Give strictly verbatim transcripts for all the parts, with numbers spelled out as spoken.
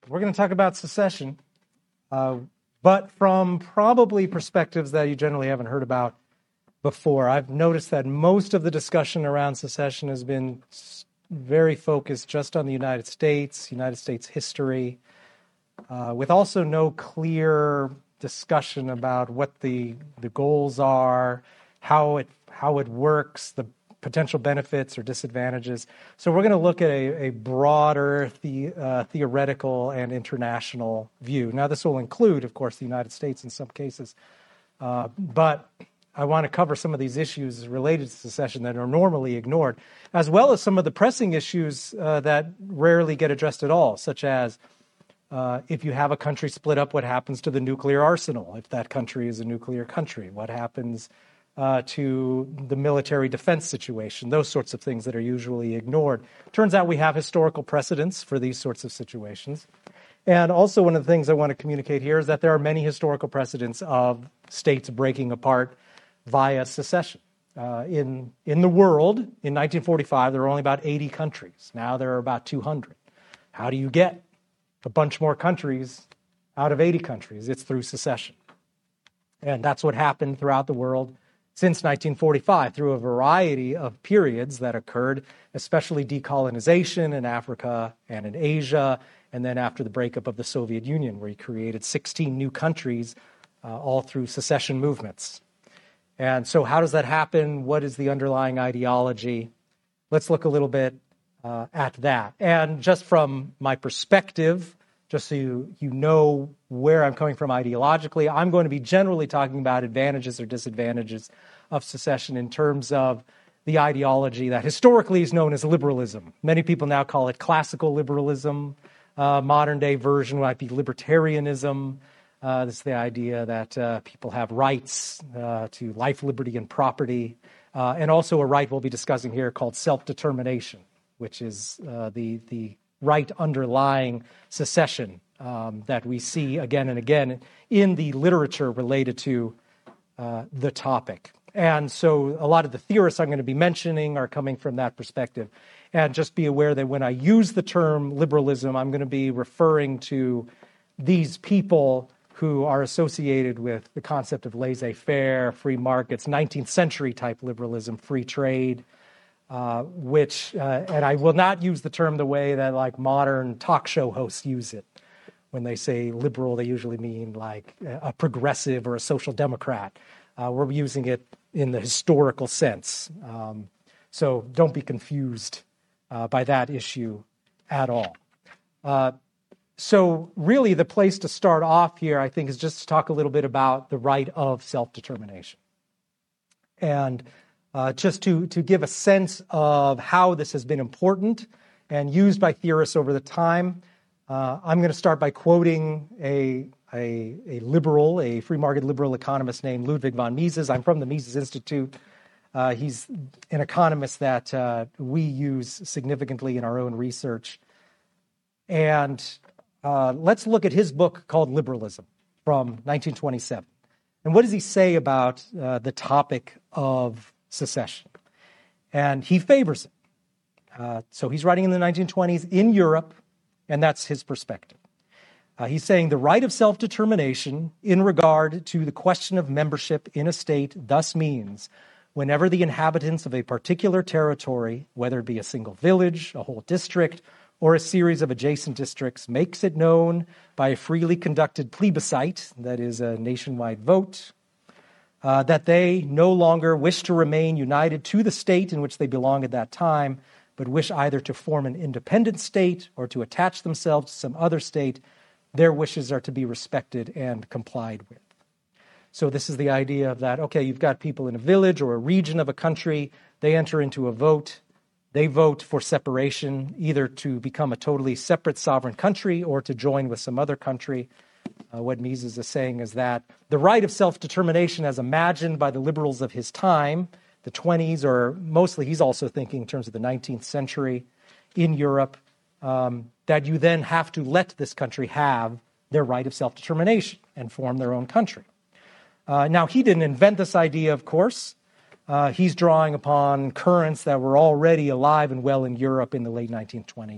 We're going to talk about secession, uh, but from probably perspectives that you generally haven't heard about before. I've noticed that most of the discussion around secession has been very focused just on the United States, United States history, uh, with also no clear discussion about what the the goals are, how it how it works, the potential benefits or disadvantages. So we're going to look at a, a broader the, uh, theoretical and international view. Now, this will include, of course, the United States in some cases, uh, but I want to cover some of these issues related to secession that are normally ignored, as well as some of the pressing issues uh, that rarely get addressed at all, such as uh, if you have a country split up, what happens to the nuclear arsenal? If that country is a nuclear country, what happens Uh, to the military defense situation, those sorts of things that are usually ignored. Turns out we have historical precedents for these sorts of situations. And also one of the things I want to communicate here is that there are many historical precedents of states breaking apart via secession. Uh, in, in the world, in nineteen forty-five, there were only about eighty countries. Now there are about two hundred. How do you get a bunch more countries out of eighty countries? It's through secession. And that's what happened throughout the world since nineteen forty-five, through a variety of periods that occurred, especially decolonization in Africa and in Asia, and then after the breakup of the Soviet Union, where he created sixteen new countries, uh, all through secession movements. And so how does that happen? What is the underlying ideology? Let's look a little bit uh, at that. And just from my perspective, just so you, you know where I'm coming from ideologically, I'm going to be generally talking about advantages or disadvantages of secession in terms of the ideology that historically is known as liberalism. Many people now call it classical liberalism. Uh, modern day version might be libertarianism. Uh, this is the idea that uh, people have rights uh, to life, liberty, and property. Uh, and also a right we'll be discussing here called self-determination, which is uh, the the right underlying secession um, that we see again and again in the literature related to uh, the topic. And so a lot of the theorists I'm going to be mentioning are coming from that perspective. And just be aware that when I use the term liberalism, I'm going to be referring to these people who are associated with the concept of laissez-faire, free markets, nineteenth century type liberalism, free trade, Uh, which, uh, and I will not use the term the way that like modern talk show hosts use it. When they say liberal, they usually mean like a progressive or a social democrat. Uh, we're using it in the historical sense. Um, so don't be confused uh, by that issue at all. Uh, so really the place to start off here, I think, is just to talk a little bit about the right of self-determination. And Uh, just to, to give a sense of how this has been important and used by theorists over the time, uh, I'm going to start by quoting a, a, a liberal, a free market liberal economist named Ludwig von Mises. I'm from the Mises Institute. Uh, he's an economist that uh, we use significantly in our own research. And uh, let's look at his book called Liberalism from nineteen twenty-seven. And what does he say about uh, the topic of secession? And he favors it. Uh, so he's writing in the nineteen twenties in Europe, and that's his perspective. Uh, he's saying the right of self-determination in regard to the question of membership in a state thus means whenever the inhabitants of a particular territory, whether it be a single village, a whole district, or a series of adjacent districts, makes it known by a freely conducted plebiscite, that is a nationwide vote, Uh, that they no longer wish to remain united to the state in which they belong at that time, but wish either to form an independent state or to attach themselves to some other state, their wishes are to be respected and complied with. So this is the idea of that, okay, you've got people in a village or a region of a country, they enter into a vote, they vote for separation, either to become a totally separate sovereign country or to join with some other country. Uh, what Mises is saying is that the right of self-determination as imagined by the liberals of his time, the twenties, or mostly he's also thinking in terms of the nineteenth century in Europe, um, that you then have to let this country have their right of self-determination and form their own country. Uh, now, he didn't invent this idea, of course. Uh, he's drawing upon currents that were already alive and well in Europe in the late nineteen twentieth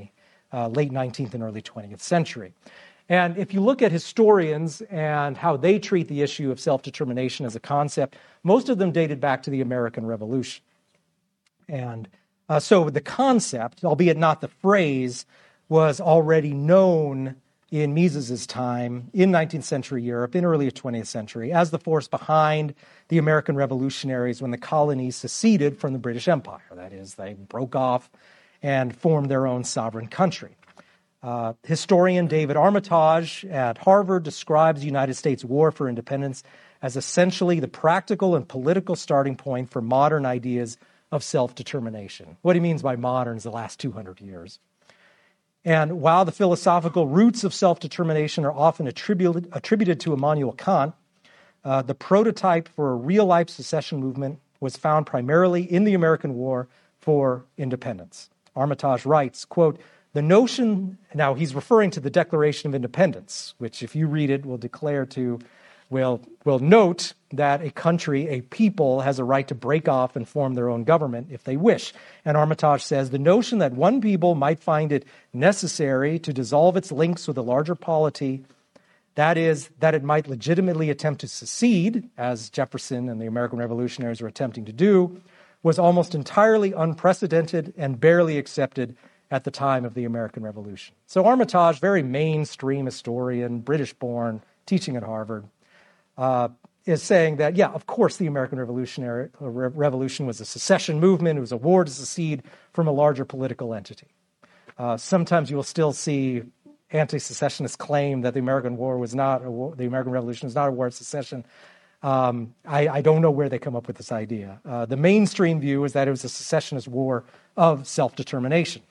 uh, late nineteenth and early twentieth century. And if you look at historians and how they treat the issue of self-determination as a concept, most of them dated back to the American Revolution. And uh, so the concept, albeit not the phrase, was already known in Mises's time in nineteenth century Europe, in early twentieth century, as the force behind the American revolutionaries when the colonies seceded from the British Empire. That is, they broke off and formed their own sovereign country. Uh, historian David Armitage at Harvard describes the United States War for Independence as essentially the practical and political starting point for modern ideas of self-determination. What he means by modern is the last two hundred years. And while the philosophical roots of self-determination are often attributed, attributed to Immanuel Kant, uh, the prototype for a real-life secession movement was found primarily in the American War for Independence. Armitage writes, quote, "The notion," now he's referring to the Declaration of Independence, which if you read it will declare to, will, will note that a country, a people, has a right to break off and form their own government if they wish. And Armitage says, "The notion that one people might find it necessary to dissolve its links with a larger polity, that is, that it might legitimately attempt to secede, as Jefferson and the American revolutionaries were attempting to do, was almost entirely unprecedented and barely accepted at the time of the American Revolution." So Armitage, very mainstream historian, British-born, teaching at Harvard, uh, is saying that, yeah, of course the American Revolutionary uh, Re- Revolution was a secession movement. It was a war to secede from a larger political entity. Uh, sometimes you will still see anti-secessionists claim that the American War was not a war, the American Revolution was not a war of secession. Um, I, I don't know where they come up with this idea. Uh, the mainstream view is that it was a secessionist war of self-determination.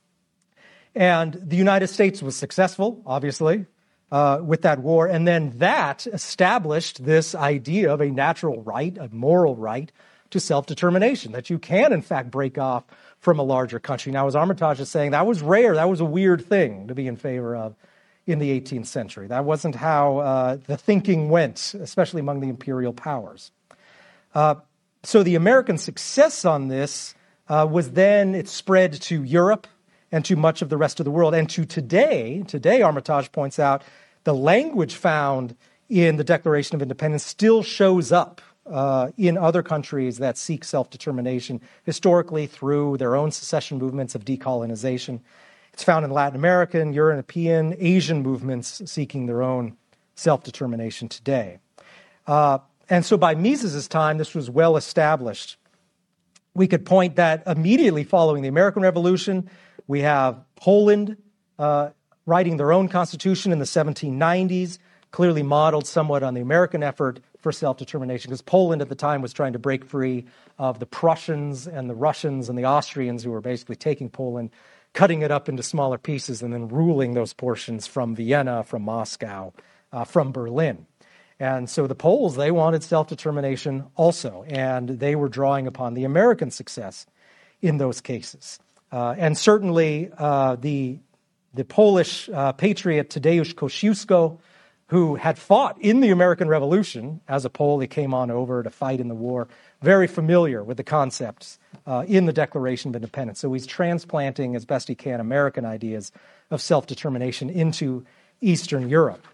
And the United States was successful, obviously, uh, with that war. And then that established this idea of a natural right, a moral right to self-determination, that you can, in fact, break off from a larger country. Now, as Armitage is saying, that was rare. That was a weird thing to be in favor of in the eighteenth century. That wasn't how uh, the thinking went, especially among the imperial powers. Uh, so the American success on this uh, was then, it spread to Europe and to much of the rest of the world. And to today, today Armitage points out, the language found in the Declaration of Independence still shows up uh, in other countries that seek self-determination, historically through their own secession movements of decolonization. It's found in Latin American, European, Asian movements seeking their own self-determination today. Uh, and so by Mises's time, this was well established. We could point that immediately following the American Revolution, we have Poland uh, writing their own constitution in the seventeen nineties, clearly modeled somewhat on the American effort for self-determination, because Poland at the time was trying to break free of the Prussians and the Russians and the Austrians who were basically taking Poland, cutting it up into smaller pieces, and then ruling those portions from Vienna, from Moscow, uh, from Berlin. And so the Poles, they wanted self-determination also, and they were drawing upon the American success in those cases. Uh, and certainly uh, the, the Polish uh, patriot Tadeusz Kościuszko, who had fought in the American Revolution as a Pole, he came on over to fight in the war, very familiar with the concepts uh, in the Declaration of Independence. So he's transplanting as best he can American ideas of self-determination into Eastern Europe.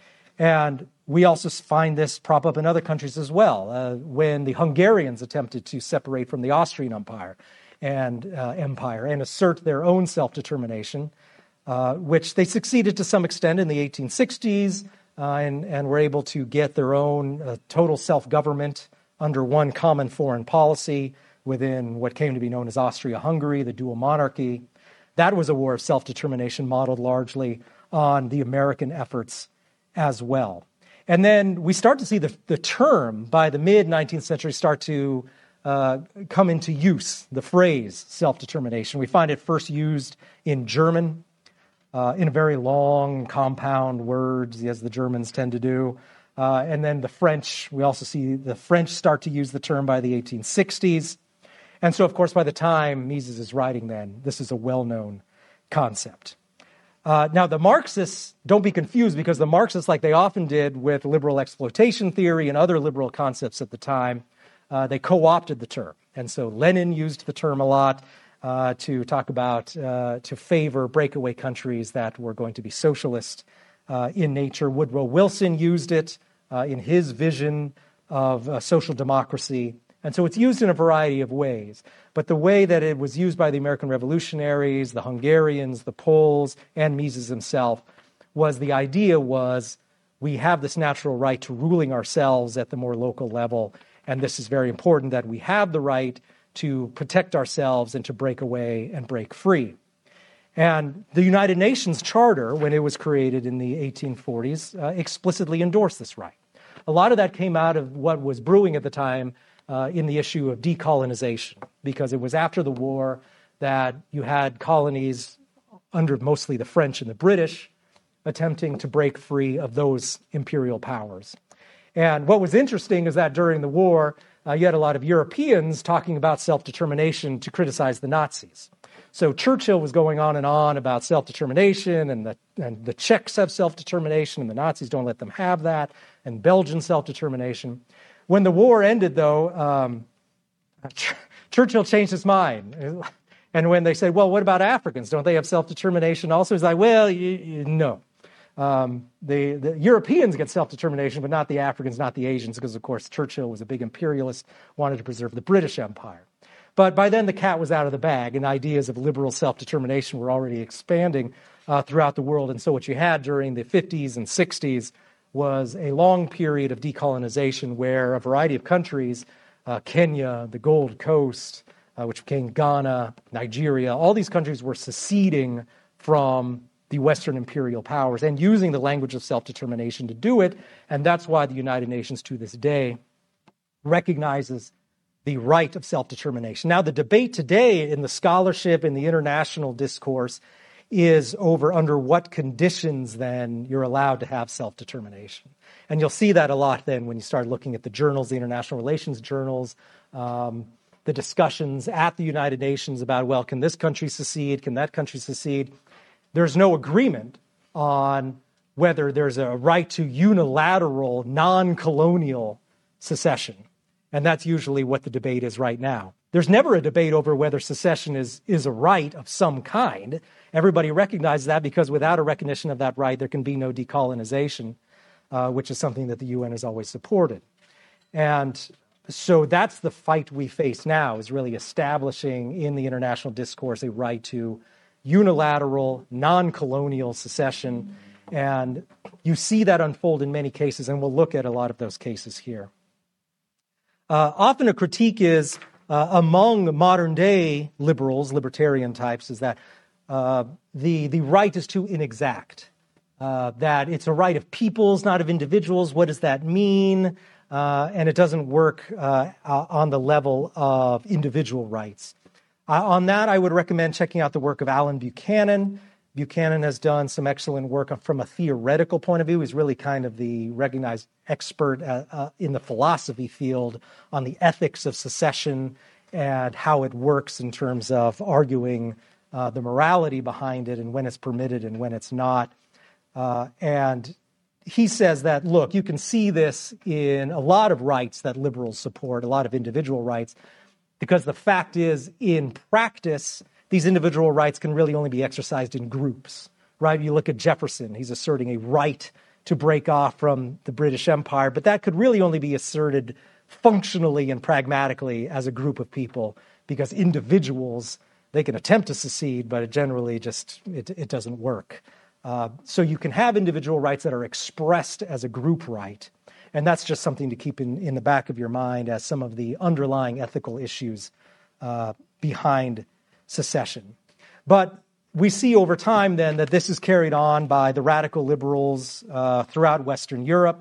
And we also find this prop up in other countries as well. Uh, when the Hungarians attempted to separate from the Austrian Empire and uh, Empire and assert their own self-determination, uh, which they succeeded to some extent in the eighteen sixties, uh, and, and were able to get their own uh, total self-government under one common foreign policy within what came to be known as Austria-Hungary, the dual monarchy. That was a war of self-determination modeled largely on the American efforts as well. And then we start to see the, the term by the mid-nineteenth century start to uh, come into use, the phrase self-determination. We find it first used in German, uh, in a very long, compound words, as the Germans tend to do. Uh, and then the French, we also see the French start to use the term by the eighteen sixties. And so, of course, by the time Mises is writing then, this is a well-known concept. Uh, now, the Marxists, don't be confused, because the Marxists, like they often did with liberal exploitation theory and other liberal concepts at the time, uh, they co-opted the term. And so Lenin used the term a lot. uh, to talk about, uh, to favor breakaway countries that were going to be socialist uh, in nature. Woodrow Wilson used it uh, in his vision of uh, social democracy. And so it's used in a variety of ways. But the way that it was used by the American revolutionaries, the Hungarians, the Poles, and Mises himself was the idea was we have this natural right to ruling ourselves at the more local level. And this is very important that we have the right to protect ourselves and to break away and break free. And the United Nations Charter, when it was created in the eighteen forties, uh, explicitly endorsed this right. A lot of that came out of what was brewing at the time uh, in the issue of decolonization, because it was after the war that you had colonies under mostly the French and the British attempting to break free of those imperial powers. And what was interesting is that during the war, uh, you had a lot of Europeans talking about self-determination to criticize the Nazis. So Churchill was going on and on about self-determination, and the, and the Czechs have self-determination, and the Nazis don't let them have that, and Belgian self-determination. When the war ended, though, um, Ch- Churchill changed his mind. And when they said, well, what about Africans? Don't they have self-determination also? He's like, well, y- y- no. Um, the, the Europeans get self-determination, but not the Africans, not the Asians, because, of course, Churchill was a big imperialist, wanted to preserve the British Empire. But by then, the cat was out of the bag, and ideas of liberal self-determination were already expanding uh, throughout the world. And so what you had during the fifties and sixties was a long period of decolonization where a variety of countries, uh, Kenya, the Gold Coast, uh, which became Ghana, Nigeria, all these countries were seceding from the Western imperial powers and using the language of self-determination to do it. And that's why the United Nations to this day recognizes the right of self-determination. Now, the debate today in the scholarship, in the international discourse, is over under what conditions then you're allowed to have self-determination. And you'll see that a lot then when you start looking at the journals, the international relations journals, um, the discussions at the United Nations about, well, can this country secede? Can that country secede? There's no agreement on whether there's a right to unilateral, non-colonial secession. And that's usually what the debate is right now. There's never a debate over whether secession is, is a right of some kind. Everybody recognizes that, because without a recognition of that right, there can be no decolonization, uh, which is something that the U N has always supported. And so that's the fight we face now, is really establishing in the international discourse a right to unilateral, non-colonial secession. And you see that unfold in many cases, and we'll look at a lot of those cases here. Uh, often a critique is, uh, among modern-day liberals, libertarian types, is that uh, the, the right is too inexact, uh, that it's a right of peoples, not of individuals. What does that mean? Uh, and it doesn't work uh, on the level of individual rights. Uh, on that, I would recommend checking out the work of Alan Buchanan. Buchanan has done some excellent work from a theoretical point of view. He's really kind of the recognized expert uh, uh, in the philosophy field on the ethics of secession and how it works in terms of arguing uh, the morality behind it and when it's permitted and when it's not. Uh, and he says that, look, you can see this in a lot of rights that liberals support, a lot of individual rights, because the fact is, in practice, these individual rights can really only be exercised in groups, right? You look at Jefferson, he's asserting a right to break off from the British Empire, but that could really only be asserted functionally and pragmatically as a group of people, because individuals, they can attempt to secede, but it generally just, it, it doesn't work. Uh, so you can have individual rights that are expressed as a group right, and that's just something to keep in, in the back of your mind as some of the underlying ethical issues uh, behind secession. But we see over time then that this is carried on by the radical liberals uh, throughout Western Europe.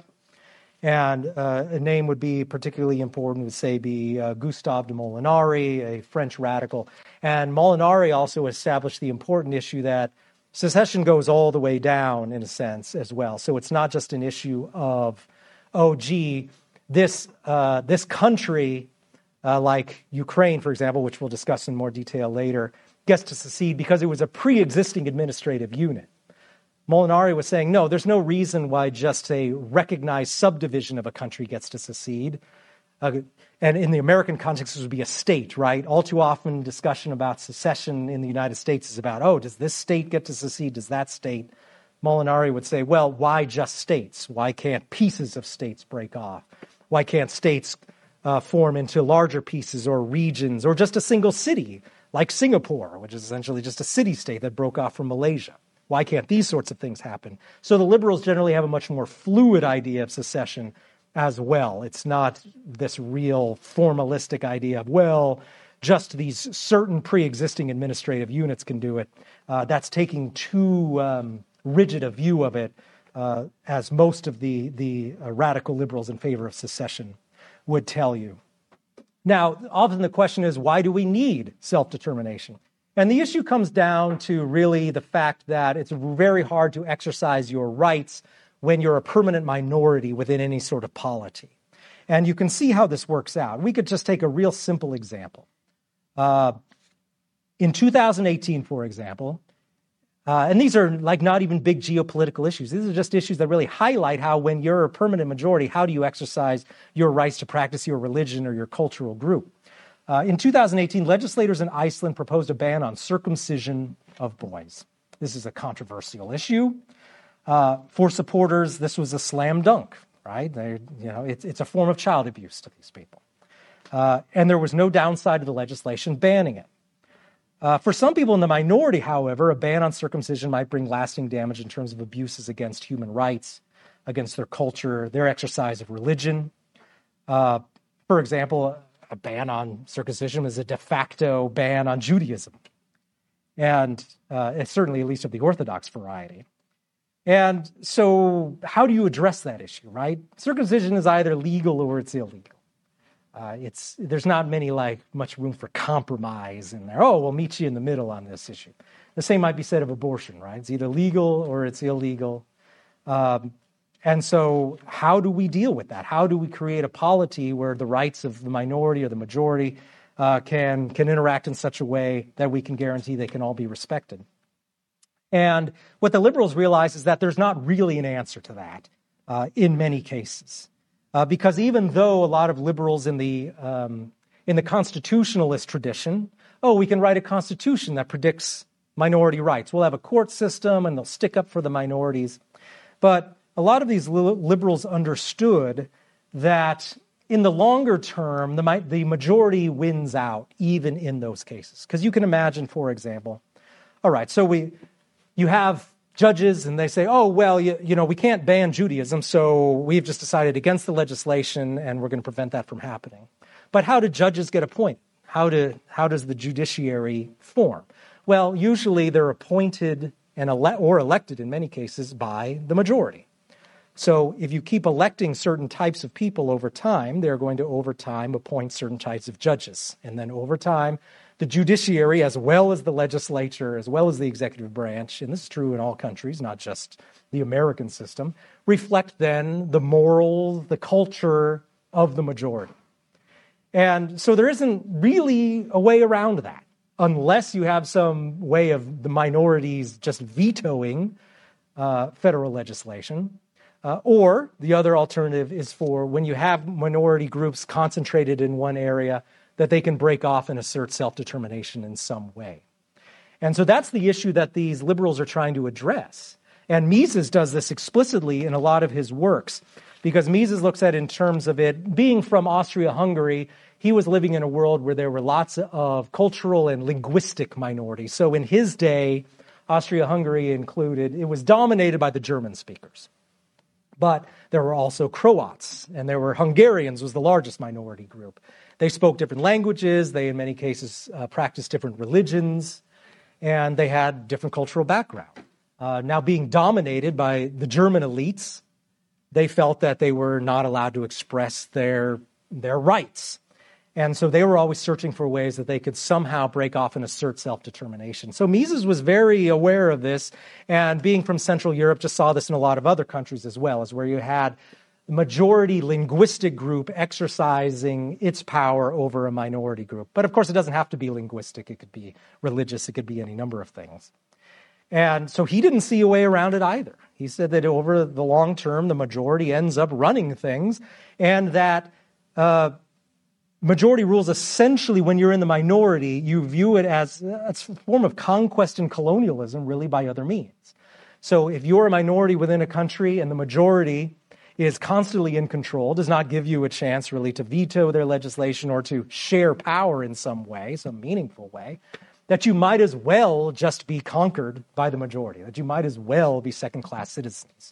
And uh, a name would be particularly important, would say be uh, Gustave de Molinari, a French radical. And Molinari also established the important issue that secession goes all the way down, in a sense, as well. So it's not just an issue of, oh, gee, this, uh, this country, uh, like Ukraine, for example, which we'll discuss in more detail later, gets to secede because it was a pre-existing administrative unit. Molinari was saying, no, there's no reason why just a recognized subdivision of a country gets to secede. uh, and in the American context, this would be a state, right? All too often, discussion about secession in the United States is about, oh, does this state get to secede? Does that state? Molinari would say, well, why just states? Why can't pieces of states break off? Why can't states uh, form into larger pieces or regions or just a single city like Singapore, which is essentially just a city-state that broke off from Malaysia? Why can't these sorts of things happen? So the liberals generally have a much more fluid idea of secession as well. It's not this real formalistic idea of, well, just these certain pre-existing administrative units can do it. Uh, that's taking too um, rigid a view of it, uh, as most of the, the uh, radical liberals in favor of secession would tell you. Now, often the question is, why do we need self-determination? And the issue comes down to really the fact that it's very hard to exercise your rights when you're a permanent minority within any sort of polity. And you can see how this works out. We could just take a real simple example. Uh, in two thousand eighteen, for example, uh, and these are like not even big geopolitical issues. These are just issues that really highlight how when you're a permanent majority, how do you exercise your rights to practice your religion or your cultural group? Uh, in two thousand eighteen, legislators in Iceland proposed a ban on circumcision of boys. This is a controversial issue. Uh, for supporters, this was a slam dunk, right? They, you know, it's, it's a form of child abuse to these people. Uh, and there was no downside to the legislation banning it. Uh, for some people in the minority, however, a ban on circumcision might bring lasting damage in terms of abuses against human rights, against their culture, their exercise of religion. Uh, for example, a ban on circumcision is a de facto ban on Judaism, and uh, it's certainly at least of the Orthodox variety. And so how do you address that issue, right? Circumcision is either legal or it's illegal. Uh, it's there's not many like much room for compromise in there. Oh, we'll meet you in the middle on this issue. The same might be said of abortion, right? It's either legal or it's illegal. Um, and so how do we deal with that? How do we create a polity where the rights of the minority or the majority uh, can, can interact in such a way that we can guarantee they can all be respected? And what the liberals realize is that there's not really an answer to that uh, in many cases. Uh, because even though a lot of liberals in the um, in the constitutionalist tradition, oh, we can write a constitution that predicts minority rights. We'll have a court system and they'll stick up for the minorities. But a lot of these li- liberals understood that in the longer term, the, the majority wins out even in those cases. Because you can imagine, for example, all right, so we you have judges and they say, oh, well, you, you know, we can't ban Judaism, so we've just decided against the legislation and we're going to prevent that from happening. But how do judges get appointed? How, do, how does the judiciary form? Well, usually they're appointed and ele- or elected in many cases by the majority. So if you keep electing certain types of people over time, they're going to over time appoint certain types of judges. And then over time, the judiciary, as well as the legislature, as well as the executive branch, and this is true in all countries, not just the American system, reflect then the morals, the culture of the majority. And so there isn't really a way around that, unless you have some way of the minorities just vetoing uh, federal legislation. Uh, or the other alternative is for when you have minority groups concentrated in one area, that they can break off and assert self-determination in some way. And so that's the issue that these liberals are trying to address. And Mises does this explicitly in a lot of his works, because Mises looks at it in terms of it being from Austria-Hungary. He was living in a world where there were lots of cultural and linguistic minorities. So in his day, Austria-Hungary included, it was dominated by the German speakers. But there were also Croats, and there were Hungarians was the largest minority group. They spoke different languages. They, in many cases, uh, practiced different religions, and they had different cultural background. Uh, now, being dominated by the German elites, they felt that they were not allowed to express their, their rights. And so they were always searching for ways that they could somehow break off and assert self-determination. So Mises was very aware of this, and being from Central Europe, just saw this in a lot of other countries as well, as where you had majority linguistic group exercising its power over a minority group. But of course, it doesn't have to be linguistic. It could be religious. It could be any number of things. And so he didn't see a way around it either. He said that over the long term, the majority ends up running things, and that uh, majority rule is essentially, when you're in the minority, you view it as a form of conquest and colonialism, really, by other means. So if you're a minority within a country and the majority is constantly in control, does not give you a chance really to veto their legislation or to share power in some way, some meaningful way, that you might as well just be conquered by the majority, that you might as well be second-class citizens.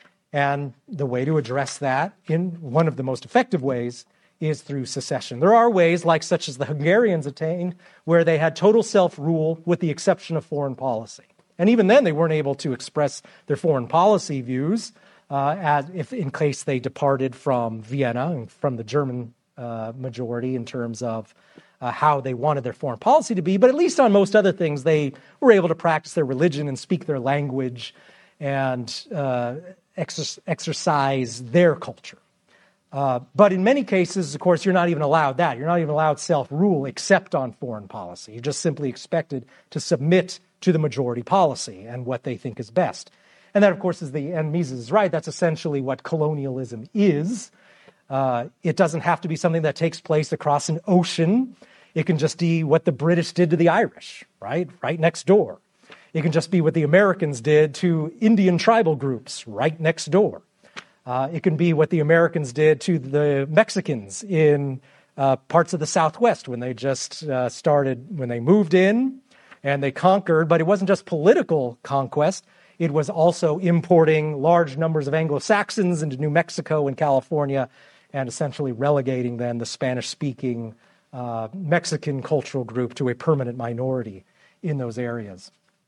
And the way to address that, in one of the most effective ways, is through secession. There are ways, like such as the Hungarians attained, where they had total self-rule with the exception of foreign policy. And even then, they weren't able to express their foreign policy views uh, as if, in case they departed from Vienna and from the German uh, majority in terms of uh, how they wanted their foreign policy to be. But at least on most other things, they were able to practice their religion and speak their language and uh, exer- exercise their culture. Uh, but in many cases, of course, you're not even allowed that. You're not even allowed self-rule except on foreign policy. You're just simply expected to submit to the majority policy and what they think is best. And that, of course, is the, and Mises is right, that's essentially what colonialism is. Uh, it doesn't have to be something that takes place across an ocean. It can just be what the British did to the Irish, right? Right next door. It can just be what the Americans did to Indian tribal groups right next door. Uh, it can be what the Americans did to the Mexicans in uh, parts of the Southwest when they just uh, started, when they moved in and they conquered. But it wasn't just political conquest. It was also importing large numbers of Anglo-Saxons into New Mexico and California and essentially relegating then the Spanish-speaking uh, Mexican cultural group to a permanent minority in those areas.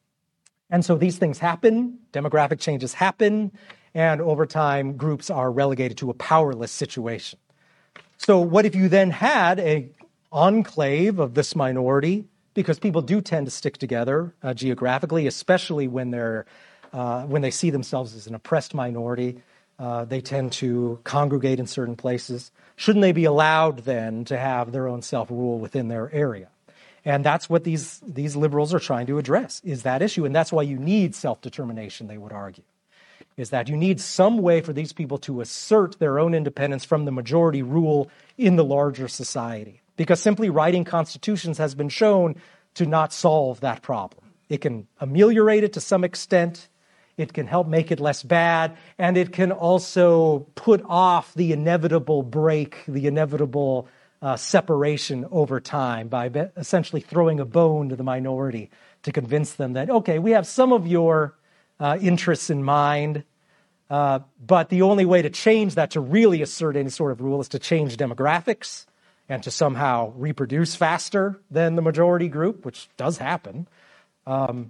And so these things happen, demographic changes happen, and over time, groups are relegated to a powerless situation. So what if you then had an enclave of this minority, because people do tend to stick together uh, geographically, especially when they're uh, when they see themselves as an oppressed minority, uh, they tend to congregate in certain places. Shouldn't they be allowed then to have their own self-rule within their area? And that's what these, these liberals are trying to address, is that issue. And that's why you need self-determination, they would argue, is that you need some way for these people to assert their own independence from the majority rule in the larger society. Because simply writing constitutions has been shown to not solve that problem. It can ameliorate it to some extent, it can help make it less bad, and it can also put off the inevitable break, the inevitable uh, separation over time by be- essentially throwing a bone to the minority to convince them that, okay, we have some of your uh, interests in mind, uh, but the only way to change that, to really assert any sort of rule, is to change demographics and to somehow reproduce faster than the majority group, which does happen, um,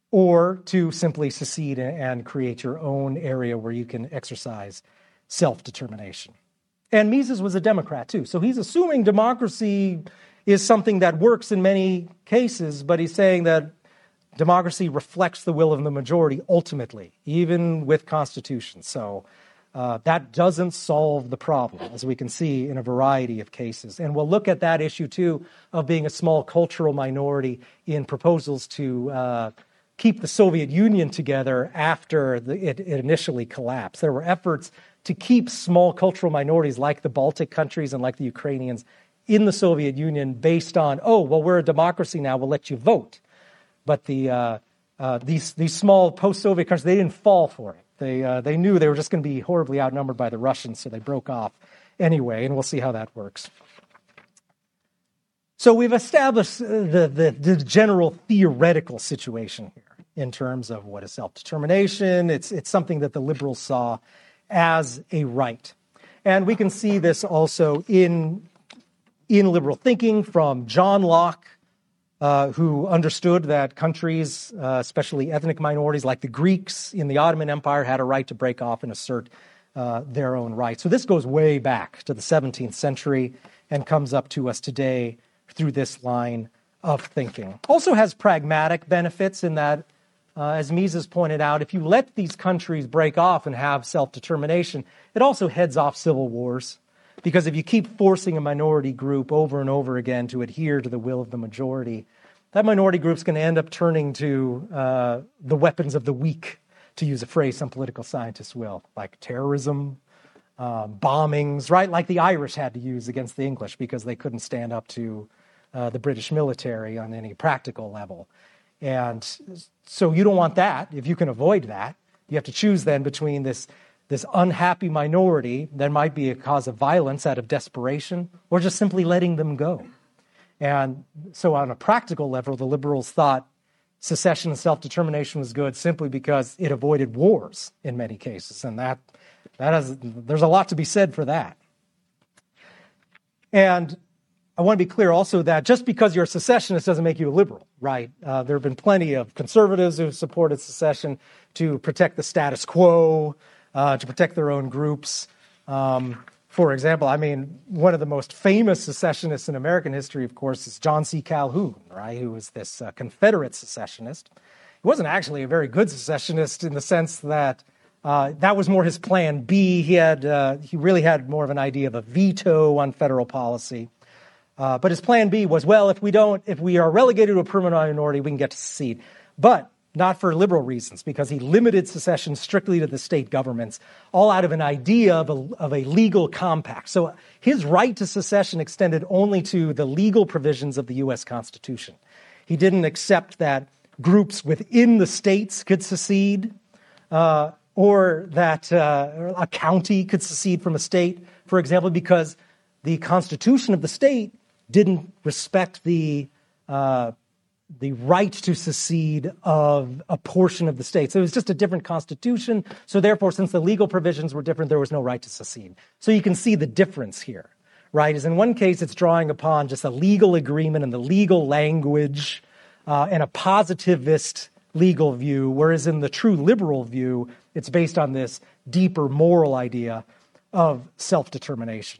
or to simply secede and create your own area where you can exercise self-determination. And Mises was a Democrat, too. So he's assuming democracy is something that works in many cases, but he's saying that democracy reflects the will of the majority ultimately, even with constitutions. So uh, that doesn't solve the problem, as we can see in a variety of cases. And we'll look at that issue, too, of being a small cultural minority in proposals to uh, keep the Soviet Union together after the, it, it initially collapsed. There were efforts to keep small cultural minorities like the Baltic countries and like the Ukrainians in the Soviet Union based on, oh, well, we're a democracy now, we'll let you vote. But the uh, uh, these these small post-Soviet countries, they didn't fall for it. They uh, they knew they were just going to be horribly outnumbered by the Russians, so they broke off anyway, and we'll see how that works. So we've established the, the, the general theoretical situation here in terms of what is self-determination. It's, it's something that the liberals saw as a right. And we can see this also in, in liberal thinking from John Locke, uh, who understood that countries, uh, especially ethnic minorities like the Greeks in the Ottoman Empire, had a right to break off and assert uh, their own rights. So this goes way back to the seventeenth century and comes up to us today through this line of thinking. Also has pragmatic benefits in that, uh, as Mises pointed out, if you let these countries break off and have self-determination, it also heads off civil wars. Because if you keep forcing a minority group over and over again to adhere to the will of the majority, that minority group's going to end up turning to uh, the weapons of the weak, to use a phrase some political scientists will, like terrorism, um, bombings, right? Like the Irish had to use against the English because they couldn't stand up to uh, the British military on any practical level. And so you don't want that. If you can avoid that, you have to choose then between this, this unhappy minority that might be a cause of violence out of desperation or just simply letting them go. And so on a practical level, the liberals thought secession and self-determination was good simply because it avoided wars in many cases. And that, that has, there's a lot to be said for that. And I want to be clear also that just because you're a secessionist doesn't make you a liberal, right? Uh, there have been plenty of conservatives who supported secession to protect the status quo, uh, to protect their own groups. Um, for example, I mean, one of the most famous secessionists in American history, of course, is John C. Calhoun, right? Who was this uh, Confederate secessionist. He wasn't actually a very good secessionist in the sense that uh, that was more his plan B. He had, uh, he really had more of an idea of a veto on federal policy. Uh, but his plan B was, well, if we don't, if we are relegated to a permanent minority, we can get to secede. But not for liberal reasons, because he limited secession strictly to the state governments, all out of an idea of a, of a legal compact. So his right to secession extended only to the legal provisions of the U S Constitution. He didn't accept that groups within the states could secede, uh, or that uh, a county could secede from a state, for example, because the Constitution of the state didn't respect the uh, the right to secede of a portion of the state. So it was just a different constitution. So therefore, since the legal provisions were different, there was no right to secede. So you can see the difference here, right? Is in one case, it's drawing upon just a legal agreement and the legal language uh, and a positivist legal view, whereas in the true liberal view, it's based on this deeper moral idea of self-determination.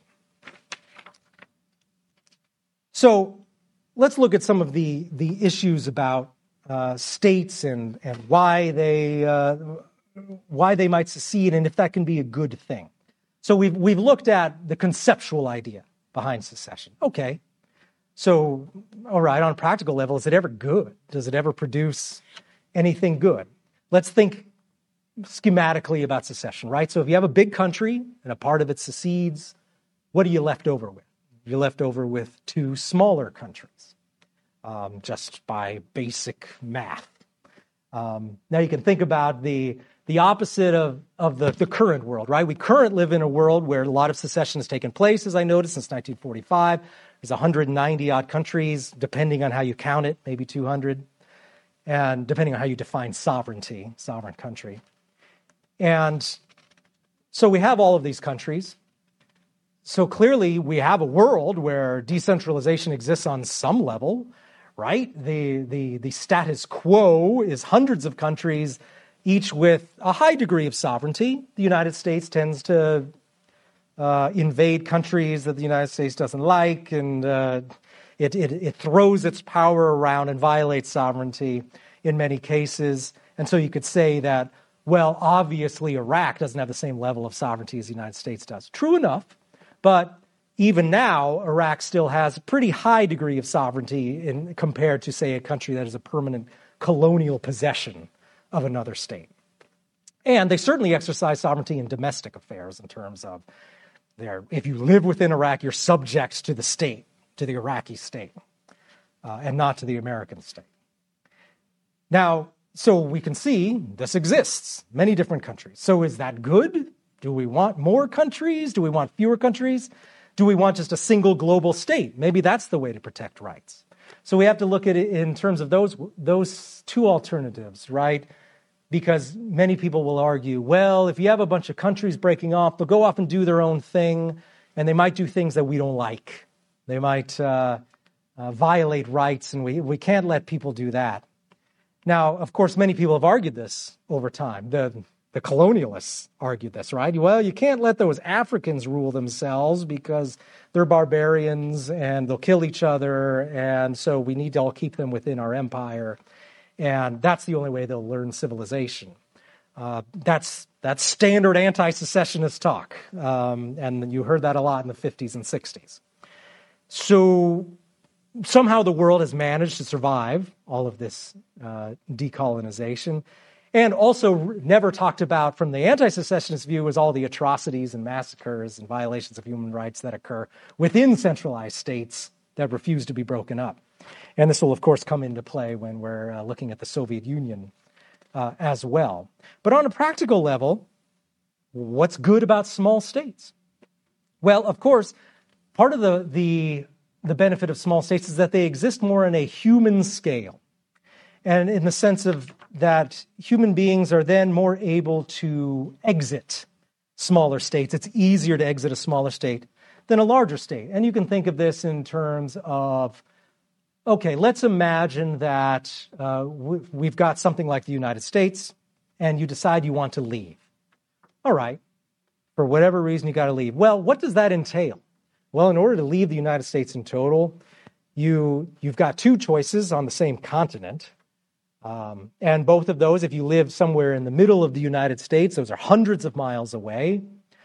So let's look at some of the, the issues about uh, states and, and why they uh, why they might secede and if that can be a good thing. So we've we've looked at the conceptual idea behind secession. Okay, so all right, on a practical level, is it ever good? Does it ever produce anything good? Let's think schematically about secession, right? So if you have a big country and a part of it secedes, what are you left over with? You're left over with two smaller countries, um, just by basic math. Um, now you can think about the the opposite of, of the, the current world, right? We currently live in a world where a lot of secession has taken place, as I noticed, since nineteen forty-five. There's one hundred ninety odd countries, depending on how you count it, maybe two hundred, and depending on how you define sovereignty, sovereign country. And so we have all of these countries. So clearly, we have a world where decentralization exists on some level, right? The, the, the status quo is hundreds of countries, each with a high degree of sovereignty. The United States tends to uh, invade countries that the United States doesn't like, and uh, it, it, it throws its power around and violates sovereignty in many cases. And so you could say that, well, obviously Iraq doesn't have the same level of sovereignty as the United States does. True enough. But even now, Iraq still has a pretty high degree of sovereignty in, compared to, say, a country that is a permanent colonial possession of another state. And they certainly exercise sovereignty in domestic affairs in terms of their, if you live within Iraq, you're subject to the state, to the Iraqi state, uh, and not to the American state. Now, so we can see this exists, many different countries. So is that good? Do we want more countries? Do we want fewer countries? Do we want just a single global state? Maybe that's the way to protect rights. So we have to look at it in terms of those, those two alternatives, right? Because many people will argue, well, if you have a bunch of countries breaking off, they'll go off and do their own thing, and they might do things that we don't like. They might uh, uh, violate rights, and we, we can't let people do that. Now, of course, many people have argued this over time. The The colonialists argued this, right? Well, you can't let those Africans rule themselves because they're barbarians and they'll kill each other, and so we need to all keep them within our empire, and that's the only way they'll learn civilization. Uh, that's that's standard anti-secessionist talk, um, and you heard that a lot in the fifties and sixties. So somehow the world has managed to survive all of this uh, decolonization. And also never talked about from the anti-secessionist view is all the atrocities and massacres and violations of human rights that occur within centralized states that refuse to be broken up. And this will, of course, come into play when we're uh, looking at the Soviet Union uh, as well. But on a practical level, what's good about small states? Well, of course, part of the, the, the benefit of small states is that they exist more on a human scale. And in the sense of that human beings are then more able to exit smaller states. It's easier to exit a smaller state than a larger state. And you can think of this in terms of, okay, let's imagine that uh, we've got something like the United States, and you decide you want to leave. All right, for whatever reason, you got to leave. Well, what does that entail? Well, in order to leave the United States in total, you, you've got two choices on the same continent. Um, and both of those, if you live somewhere in the middle of the United States, those are hundreds of miles away.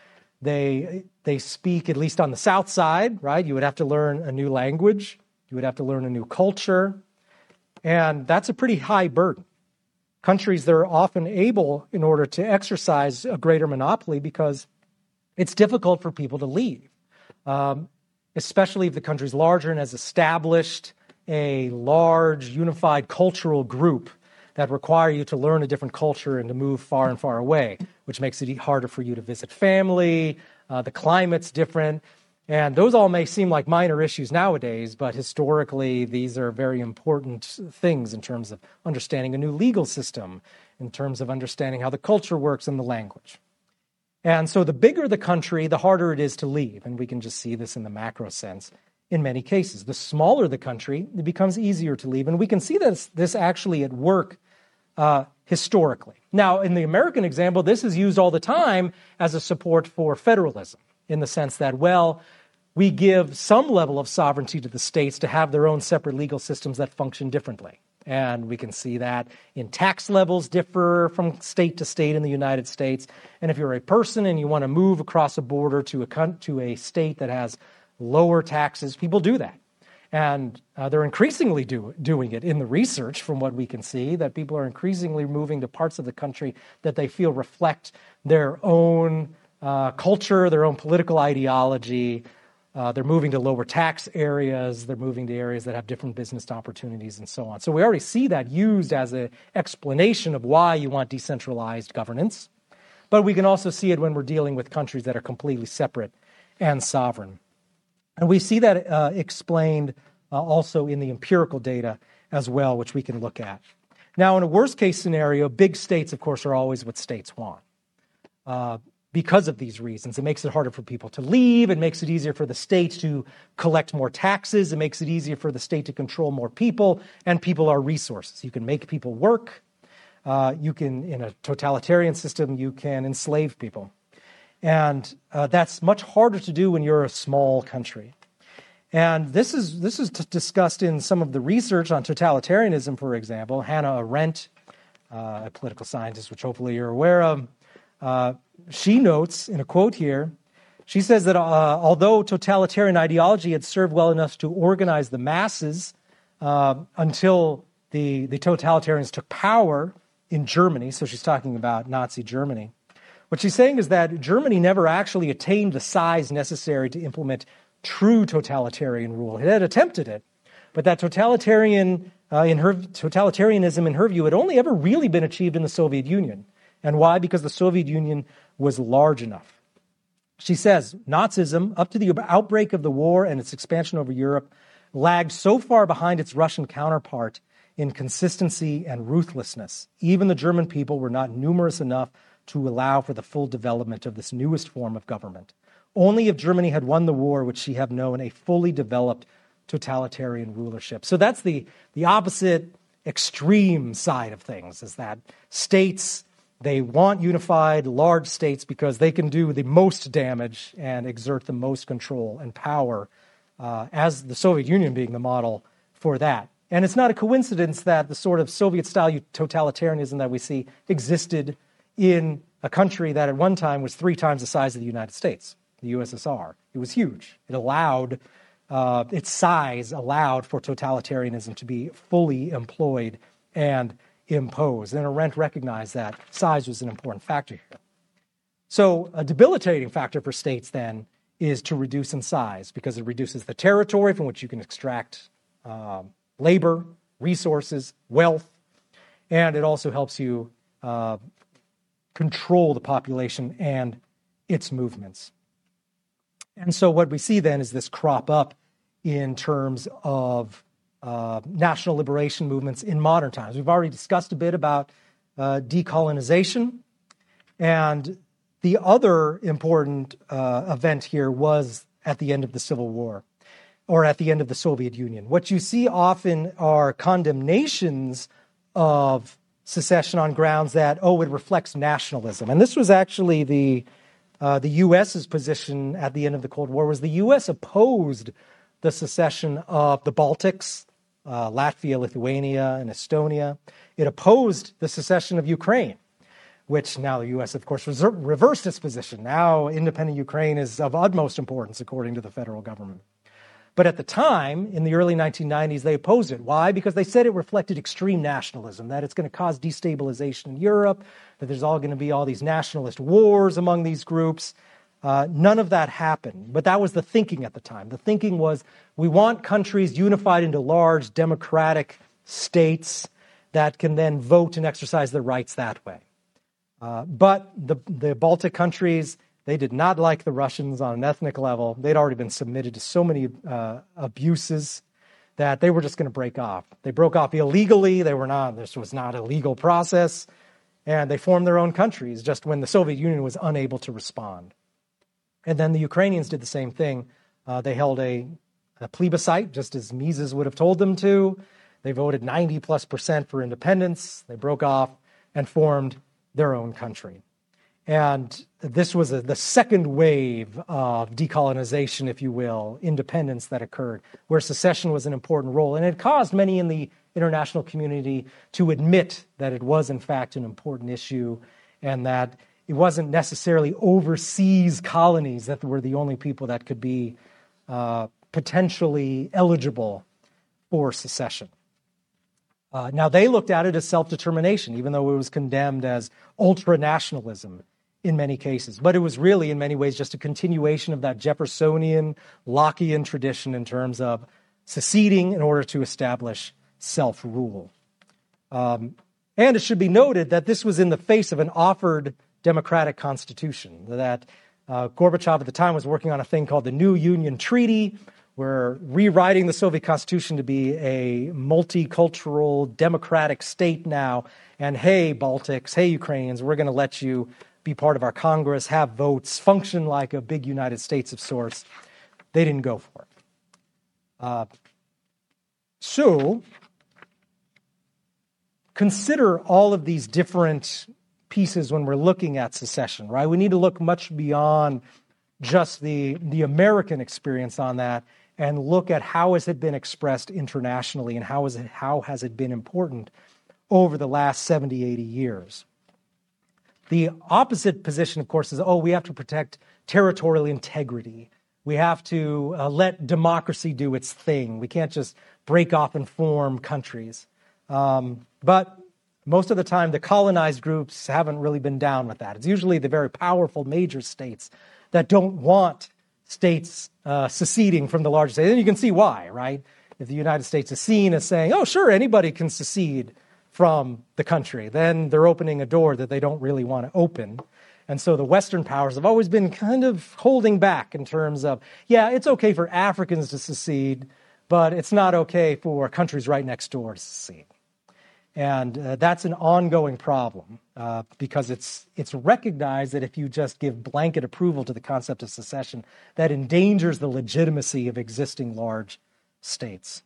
They, they speak, at least on the south side, right? You would have to learn a new language. You would have to learn a new culture. And that's a pretty high burden. Countries, they're often able, in order to exercise a greater monopoly, because it's difficult for people to leave, um, especially if the country's larger and has established a large, unified cultural group that require you to learn a different culture and to move far and far away, which makes it harder for you to visit family. Uh, the climate's different. And those all may seem like minor issues nowadays, but historically, these are very important things in terms of understanding a new legal system, in terms of understanding how the culture works and the language. And so the bigger the country, the harder it is to leave. And we can just see this in the macro sense in many cases. The smaller the country, it becomes easier to leave. And we can see this, this actually at work uh, historically. Now, in the American example, this is used all the time as a support for federalism, in the sense that, well, we give some level of sovereignty to the states to have their own separate legal systems that function differently. And we can see that in tax levels differ from state to state in the United States. And if you're a person and you want to move across a border to a, to a state that has lower taxes, people do that. And uh, they're increasingly do, doing it in the research, from what we can see, that people are increasingly moving to parts of the country that they feel reflect their own uh, culture, their own political ideology. Uh, they're moving to lower tax areas. They're moving to areas that have different business opportunities and so on. So we already see that used as an explanation of why you want decentralized governance. But we can also see it when we're dealing with countries that are completely separate and sovereign. And we see that uh, explained uh, also in the empirical data as well, which we can look at. Now, in a worst-case scenario, big states, of course, are always what states want. Uh, because of these reasons, it makes it harder for people to leave. It makes it easier for the state to collect more taxes. It makes it easier for the state to control more people, and people are resources. You can make people work. Uh, you can, in a totalitarian system, you can enslave people. And uh, that's much harder to do when you're a small country. And this is this is t- discussed in some of the research on totalitarianism, for example. Hannah Arendt, uh, a political scientist, which hopefully you're aware of, uh, she notes in a quote here, she says that uh, although totalitarian ideology had served well enough to organize the masses uh, until the, the totalitarians took power in Germany, so she's talking about Nazi Germany, what she's saying is that Germany never actually attained the size necessary to implement true totalitarian rule. It had attempted it, but that totalitarian, uh, in her totalitarianism, in her view, had only ever really been achieved in the Soviet Union. And why? Because the Soviet Union was large enough. She says, Nazism, up to the outbreak of the war and its expansion over Europe, lagged so far behind its Russian counterpart in consistency and ruthlessness. Even the German people were not numerous enough to allow for the full development of this newest form of government. Only if Germany had won the war would she have known a fully developed totalitarian rulership. So that's the, the opposite extreme side of things, is that states, they want unified large states because they can do the most damage and exert the most control and power, uh, as the Soviet Union being the model for that. And it's not a coincidence that the sort of Soviet-style totalitarianism that we see existed in a country that at one time was three times the size of the United States, the U S S R. It was huge. It allowed, uh, its size allowed for totalitarianism to be fully employed and imposed. And Arendt recognized that size was an important factor here. So a debilitating factor for states then is to reduce in size because it reduces the territory from which you can extract uh, labor, resources, wealth, and it also helps you uh, control the population and its movements. And so what we see then is this crop up in terms of uh, national liberation movements in modern times. We've already discussed a bit about uh, decolonization, and the other important uh, event here was at the end of the Civil War, or at the end of the Soviet Union. What you see often are condemnations of secession on grounds that, oh, it reflects nationalism. And this was actually the uh, the U S's position at the end of the Cold War, was the U S opposed the secession of the Baltics, uh, Latvia, Lithuania, and Estonia. It opposed the secession of Ukraine, which now the U S, of course, reversed its position. Now independent Ukraine is of utmost importance, according to the federal government. But at the time, in the early nineteen nineties, they opposed it. Why? Because they said it reflected extreme nationalism, that it's going to cause destabilization in Europe, that there's all going to be all these nationalist wars among these groups. Uh, none of that happened. But that was the thinking at the time. The thinking was, we want countries unified into large democratic states that can then vote and exercise their rights that way. Uh, but the, the Baltic countries, they did not like the Russians on an ethnic level. They'd already been submitted to so many uh, abuses that they were just going to break off. They broke off illegally. They were not, this was not a legal process. And they formed their own countries just when the Soviet Union was unable to respond. And then the Ukrainians did the same thing. Uh, they held a, a plebiscite, just as Mises would have told them to. They voted ninety plus percent for independence. They broke off and formed their own country. And this was a, the second wave of decolonization, if you will, independence that occurred, where secession was an important role. And it caused many in the international community to admit that it was, in fact, an important issue and that it wasn't necessarily overseas colonies that were the only people that could be uh, potentially eligible for secession. Uh, now, they looked at it as self-determination, even though it was condemned as ultra-nationalism in many cases. But it was really, in many ways, just a continuation of that Jeffersonian, Lockean tradition in terms of seceding in order to establish self-rule. Um, and it should be noted that this was in the face of an offered democratic constitution, that uh, Gorbachev at the time was working on a thing called the New Union Treaty. We're rewriting the Soviet Constitution to be a multicultural, democratic state now. And hey, Baltics, hey, Ukrainians, we're going to let you be part of our Congress, have votes, function like a big United States of sorts. They didn't go for it. Uh, so, consider all of these different pieces when we're looking at secession, right? We need to look much beyond just the, the American experience on that and look at how has it been expressed internationally and how is it, how has it been important over the last seventy, eighty years. The opposite position, of course, is, oh, we have to protect territorial integrity. We have to uh, let democracy do its thing. We can't just break off and form countries. Um, but most of the time, the colonized groups haven't really been down with that. It's usually the very powerful major states that don't want states uh, seceding from the larger states. And you can see why, right? If the United States is seen as saying, oh, sure, anybody can secede from the country, then they're opening a door that they don't really want to open. And so the Western powers have always been kind of holding back in terms of, yeah, it's okay for Africans to secede, but it's not okay for countries right next door to secede. And uh, that's an ongoing problem uh, because it's it's recognized that if you just give blanket approval to the concept of secession, that endangers the legitimacy of existing large states.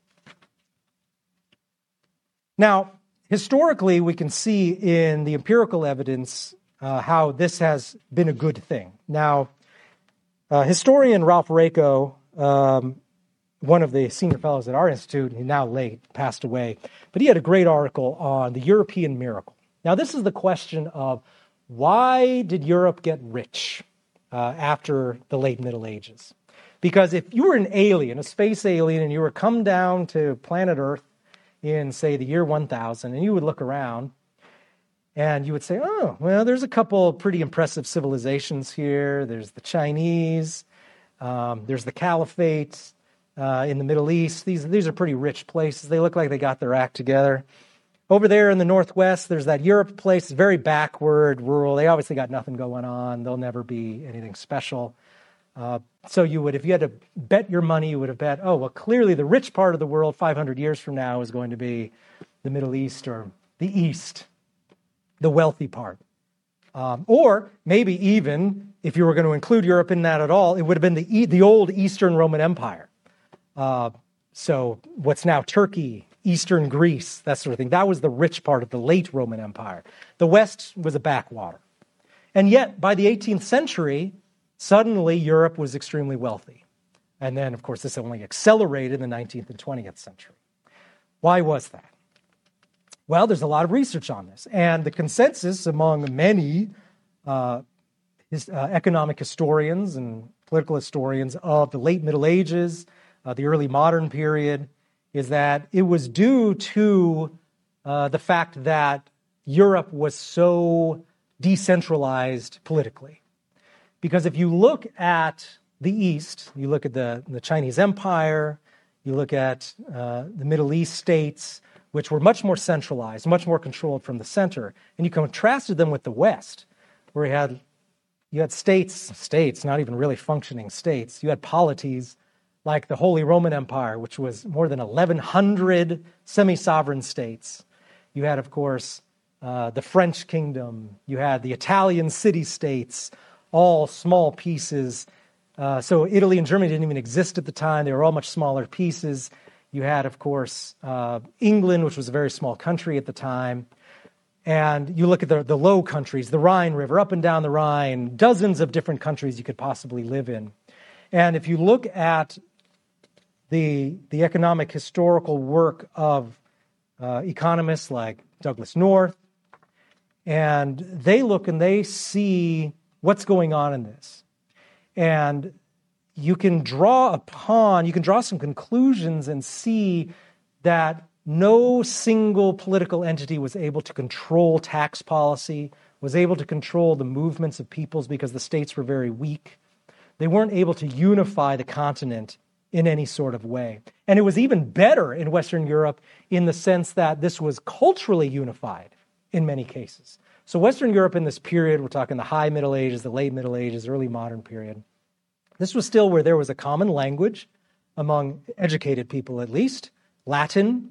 Now, historically, we can see in the empirical evidence uh, how this has been a good thing. Now, uh, historian Ralph Raico, um, one of the senior fellows at our institute, he's now late, passed away, but he had a great article on the European miracle. Now, this is the question of why did Europe get rich uh, after the late Middle Ages? Because if you were an alien, a space alien, and you were come down to planet Earth in, say, the year one thousand, and you would look around and you would say, oh, well, there's a couple pretty impressive civilizations here. There's the Chinese, um, there's the Caliphate uh, in the Middle East. These, these are pretty rich places. They look like they got their act together. Over there in the Northwest, there's that Europe place, very backward, rural. They obviously got nothing going on. They'll never be anything special. Uh, so you would, if you had to bet your money, you would have bet, oh, well, clearly the rich part of the world five hundred years from now is going to be the Middle East or the East, the wealthy part. Um, or maybe even, if you were going to include Europe in that at all, it would have been the, the old Eastern Roman Empire. Uh, so what's now Turkey, Eastern Greece, that sort of thing. That was the rich part of the late Roman Empire. The West was a backwater. And yet, by the eighteenth century, suddenly Europe was extremely wealthy. And then, of course, this only accelerated in the nineteenth and twentieth century. Why was that? Well, there's a lot of research on this. And the consensus among many uh, his, uh, economic historians and political historians of the late Middle Ages, uh, the early modern period, is that it was due to uh, the fact that Europe was so decentralized politically. Because if you look at the East, you look at the, the Chinese Empire, you look at uh, the Middle East states, which were much more centralized, much more controlled from the center, and you contrasted them with the West, where you had you had states, states, not even really functioning states. You had polities like the Holy Roman Empire, which was more than eleven hundred semi-sovereign states. You had, of course, uh, the French kingdom. You had the Italian city-states, all small pieces. Uh, so Italy and Germany didn't even exist at the time. They were all much smaller pieces. You had, of course, uh, England, which was a very small country at the time. And you look at the, the Low Countries, the Rhine River, up and down the Rhine, dozens of different countries you could possibly live in. And if you look at the, the economic historical work of uh, economists like Douglas North, and they look and they see what's going on in this. And you can draw upon, you can draw some conclusions and see that no single political entity was able to control tax policy, was able to control the movements of peoples because the states were very weak. They weren't able to unify the continent in any sort of way. And it was even better in Western Europe in the sense that this was culturally unified in many cases. So Western Europe in this period, we're talking the high Middle Ages, the late Middle Ages, early modern period, this was still where there was a common language among educated people, at least, Latin.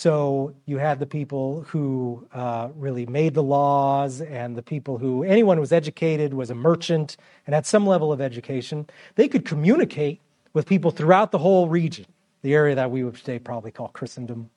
So you had the people who uh, really made the laws and the people who, anyone who was educated was a merchant and had some level of education. They could communicate with people throughout the whole region, the area that we would today probably call Christendom.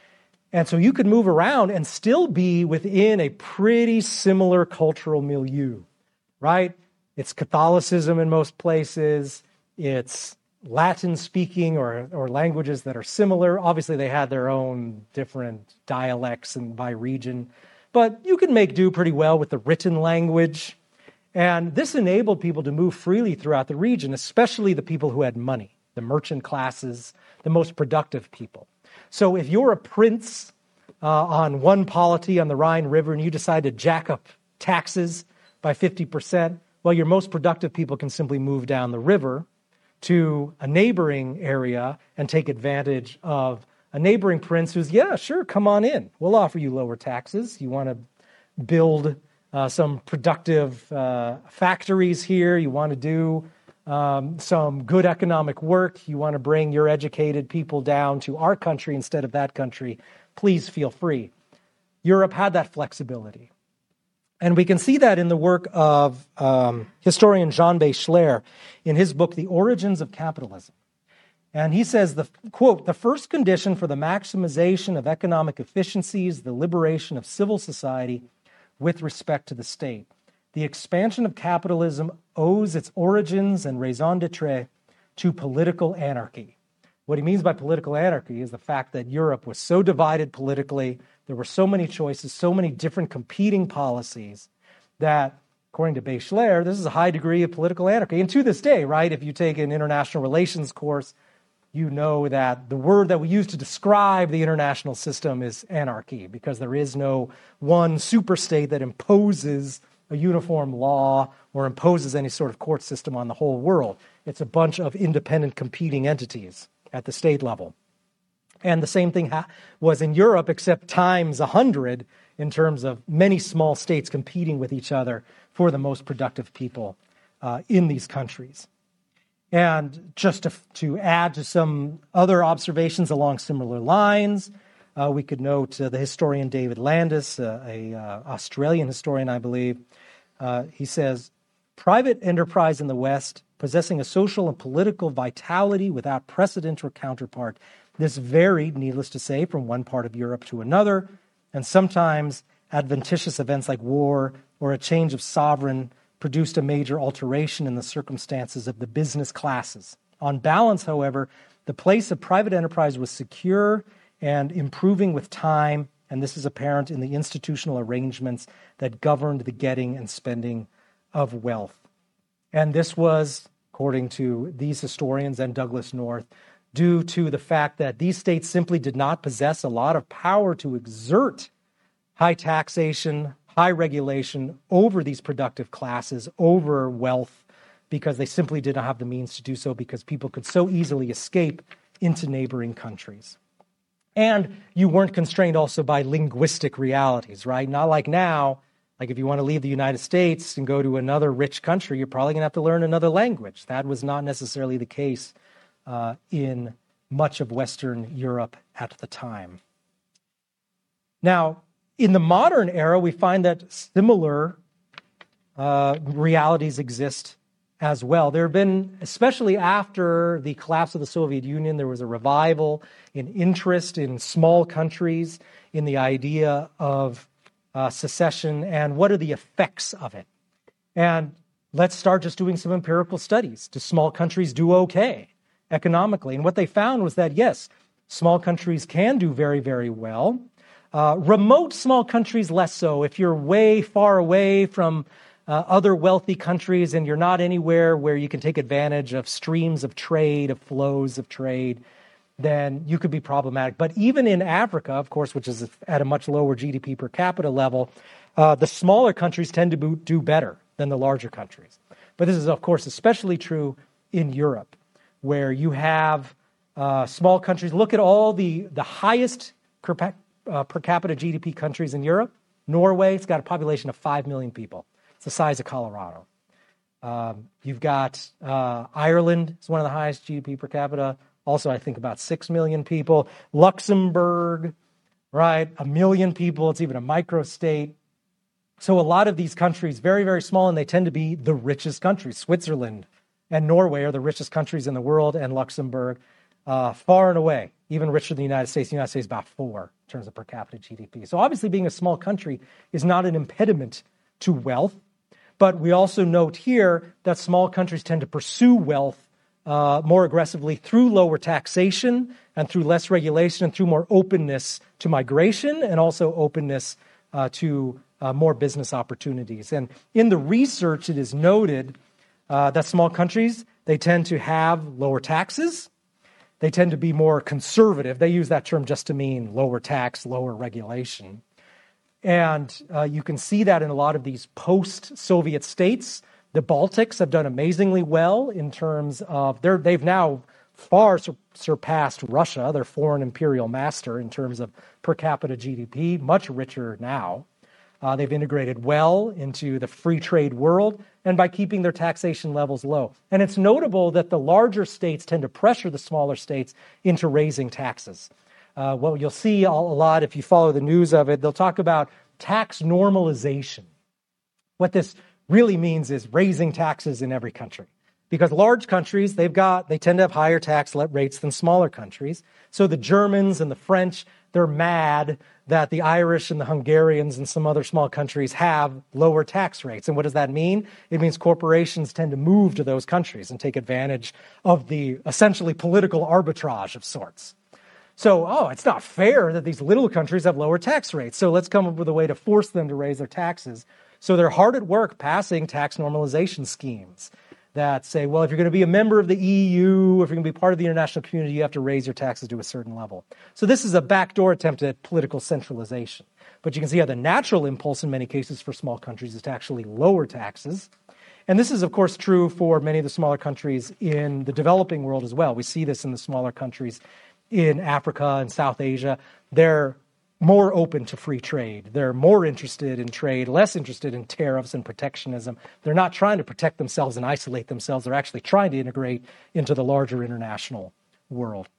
And so you could move around and still be within a pretty similar cultural milieu, right? It's Catholicism in most places. It's Latin-speaking or, or languages that are similar. Obviously, they had their own different dialects and by region. But you can make do pretty well with the written language. And this enabled people to move freely throughout the region, especially the people who had money, the merchant classes, the most productive people. So if you're a prince uh, on one polity on the Rhine River and you decide to jack up taxes by fifty percent, well, your most productive people can simply move down the river to a neighboring area and take advantage of a neighboring prince who's, yeah, sure, come on in. We'll offer you lower taxes. You want to build uh, some productive uh, factories here. You want to do um, some good economic work. You want to bring your educated people down to our country instead of that country. Please feel free. Europe had that flexibility. And we can see that in the work of um, historian Jean Bachelar in his book, The Origins of Capitalism. And he says, the quote, "The first condition for the maximization of economic efficiency is the liberation of civil society with respect to the state. The expansion of capitalism owes its origins and raison d'etre to political anarchy." What he means by political anarchy is the fact that Europe was so divided politically, there were so many choices, so many different competing policies that, according to Bachelar, this is a high degree of political anarchy. And to this day, right, if you take an international relations course, you know that the word that we use to describe the international system is anarchy, because there is no one superstate that imposes a uniform law or imposes any sort of court system on the whole world. It's a bunch of independent competing entities at the state level. And the same thing ha- was in Europe, except times a hundred in terms of many small states competing with each other for the most productive people uh, in these countries. And just to, to add to some other observations along similar lines, uh, we could note uh, the historian David Landis, uh, a uh, Australian historian, I believe. Uh, he says, private enterprise in the West, possessing a social and political vitality without precedent or counterpart. This varied, needless to say, from one part of Europe to another, and sometimes adventitious events like war or a change of sovereign produced a major alteration in the circumstances of the business classes. On balance, however, the place of private enterprise was secure and improving with time, and this is apparent in the institutional arrangements that governed the getting and spending of wealth. And this was, according to these historians and Douglas North, due to the fact that these states simply did not possess a lot of power to exert high taxation, high regulation over these productive classes, over wealth, because they simply did not have the means to do so, because people could so easily escape into neighboring countries. And you weren't constrained also by linguistic realities, right? Not like now, like if you want to leave the United States and go to another rich country, you're probably going to have to learn another language. That was not necessarily the case uh, in much of Western Europe at the time. Now, in the modern era, we find that similar uh, realities exist as well. There have been, especially after the collapse of the Soviet Union, there was a revival in interest in small countries, in the idea of uh, secession, and what are the effects of it. And let's start just doing some empirical studies. Do small countries do okay economically? And what they found was that, yes, small countries can do very, very well. Uh, remote small countries, less so. If you're way far away from uh, other wealthy countries and you're not anywhere where you can take advantage of streams of trade, of flows of trade, then you could be problematic. But even in Africa, of course, which is at a much lower G D P per capita level, uh, the smaller countries tend to do better than the larger countries. But this is, of course, especially true in Europe, where you have uh, small countries. Look at all the, the highest per, uh, per capita G D P countries in Europe. Norway, it's got a population of five million people. It's the size of Colorado. Um, you've got uh, Ireland, it's one of the highest G D P per capita. Also, I think about six million people. Luxembourg, right? A million people. It's even a microstate. So a lot of these countries, very, very small, and they tend to be the richest countries. Switzerland and Norway are the richest countries in the world, and Luxembourg, uh, far and away, even richer than the United States. The United States is about four in terms of per capita G D P. So obviously being a small country is not an impediment to wealth. But we also note here that small countries tend to pursue wealth uh, more aggressively through lower taxation and through less regulation and through more openness to migration and also openness uh, to uh, more business opportunities. And in the research, it is noted uh, that small countries, they tend to have lower taxes. They tend to be more conservative. They use that term just to mean lower tax, lower regulation. And uh, you can see that in a lot of these post-Soviet states. The Baltics have done amazingly well in terms of, they're, they've now far sur- surpassed Russia, their foreign imperial master, in terms of per capita G D P, much richer now. Uh, they've integrated well into the free trade world and by keeping their taxation levels low. And it's notable that the larger states tend to pressure the smaller states into raising taxes. Uh, what you'll see a lot if you follow the news of it, they'll talk about tax normalization. What this really means is raising taxes in every country. Because large countries, they've got, they tend to have higher tax rates than smaller countries. So the Germans and the French, they're mad that the Irish and the Hungarians and some other small countries have lower tax rates. And what does that mean? It means corporations tend to move to those countries and take advantage of the essentially political arbitrage of sorts. So, oh, it's not fair that these little countries have lower tax rates. So let's come up with a way to force them to raise their taxes. So they're hard at work passing tax normalization schemes. that say, well, if you're going to be a member of the E U, if you're going to be part of the international community, you have to raise your taxes to a certain level. So this is a backdoor attempt at political centralization. But you can see how the natural impulse in many cases for small countries is to actually lower taxes. And this is, of course, true for many of the smaller countries in the developing world as well. We see this in the smaller countries in Africa and South Asia. They're more open to free trade. They're more interested in trade, less interested in tariffs and protectionism. They're not trying to protect themselves and isolate themselves. They're actually trying to integrate into the larger international world.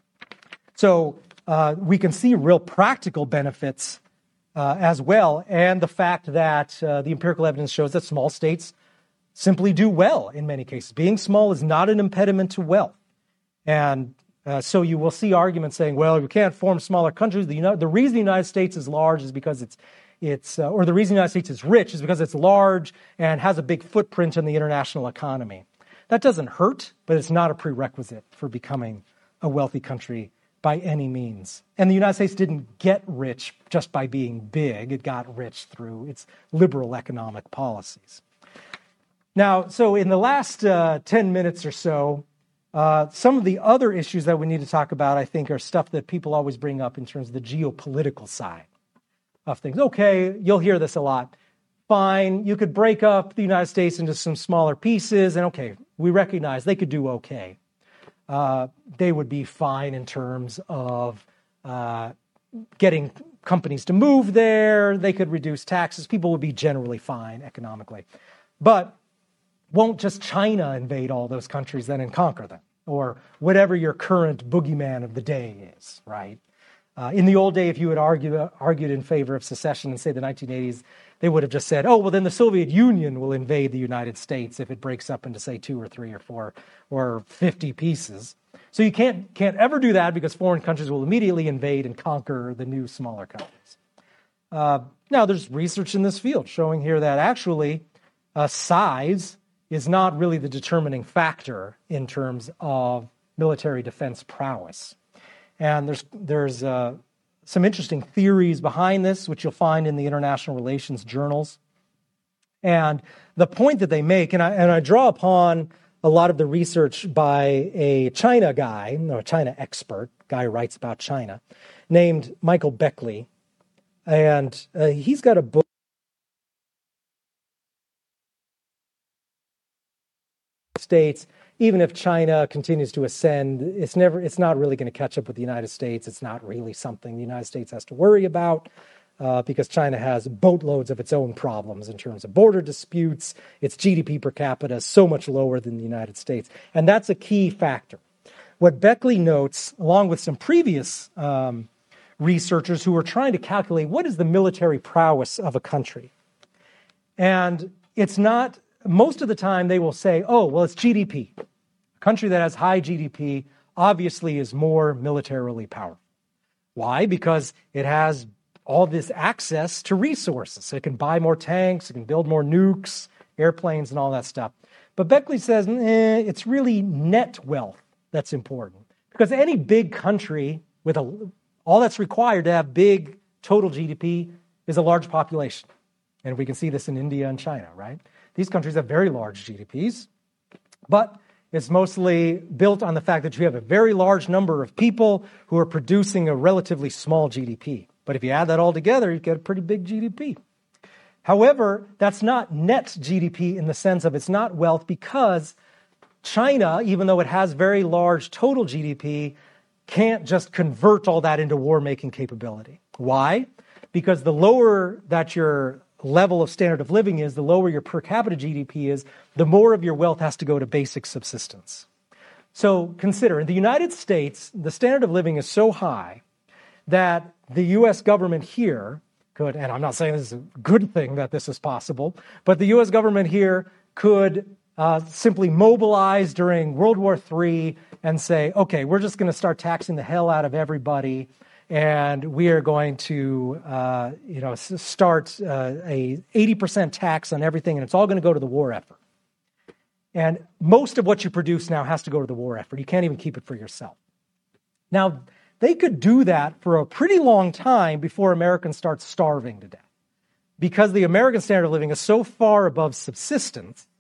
So uh, we can see real practical benefits uh, as well, and the fact that uh, the empirical evidence shows that small states simply do well in many cases. Being small is not an impediment to wealth. And Uh, so you will see arguments saying, well, you can't form smaller countries. The, United, the reason the United States is large is because it's, it's uh, or the reason the United States is rich is because it's large and has a big footprint in the international economy. That doesn't hurt, but it's not a prerequisite for becoming a wealthy country by any means. And the United States didn't get rich just by being big. It got rich through its liberal economic policies. Now, so in the last uh, ten minutes or so, Uh, some of the other issues that we need to talk about, I think, are stuff that people always bring up in terms of the geopolitical side of things. Okay, you'll hear this a lot. Fine, you could break up the United States into some smaller pieces, and okay, we recognize they could do okay. Uh, they would be fine in terms of uh, getting companies to move there. They could reduce taxes. People would be generally fine economically. But won't just China invade all those countries then and conquer them? Or whatever your current boogeyman of the day is, right? Uh, in the old day, if you had argue, uh, argued in favor of secession in, say, the nineteen eighties, they would have just said, oh, well, then the Soviet Union will invade the United States if it breaks up into, say, two or three or four or fifty pieces. So you can't, can't ever do that because foreign countries will immediately invade and conquer the new smaller countries. Uh, now, there's research in this field showing here that actually uh, size is not really the determining factor in terms of military defense prowess. And there's there's uh, some interesting theories behind this, which you'll find in the international relations journals. And the point that they make, and I, and I draw upon a lot of the research by a China guy, no, a China expert, guy who writes about China, named Michael Beckley. And uh, he's got a book, States, even if China continues to ascend, it's never, it's not really going to catch up with the United States. It's not really something the United States has to worry about uh, because China has boatloads of its own problems in terms of border disputes. Its G D P per capita is so much lower than the United States. And that's a key factor. What Beckley notes, along with some previous um, researchers who were trying to calculate what is the military prowess of a country. And it's not, most of the time they will say, oh, well, it's G D P. A country that has high G D P obviously is more militarily powerful. Why? Because it has all this access to resources. So it can buy more tanks, it can build more nukes, airplanes, and all that stuff. But Beckley says, eh, it's really net wealth that's important. Because any big country with a, all that's required to have big total G D P is a large population. And we can see this in India and China, right? These countries have very large G D Ps, but it's mostly built on the fact that you have a very large number of people who are producing a relatively small G D P. But if you add that all together, you get a pretty big G D P. However, that's not net G D P in the sense of it's not wealth because China, even though it has very large total G D P, can't just convert all that into war-making capability. Why? Because the lower that your level of standard of living is, the lower your per capita G D P is, the more of your wealth has to go to basic subsistence. So consider, in the United States, the standard of living is so high that the U S government here could, and I'm not saying this is a good thing that this is possible, but the U S government here could uh, simply mobilize during World War Three and say, okay, we're just going to start taxing the hell out of everybody, and we are going to, uh, you know, start uh, a eighty percent tax on everything, and it's all going to go to the war effort. And most of what you produce now has to go to the war effort. You can't even keep it for yourself. Now, they could do that for a pretty long time before Americans start starving to death, because the American standard of living is so far above subsistence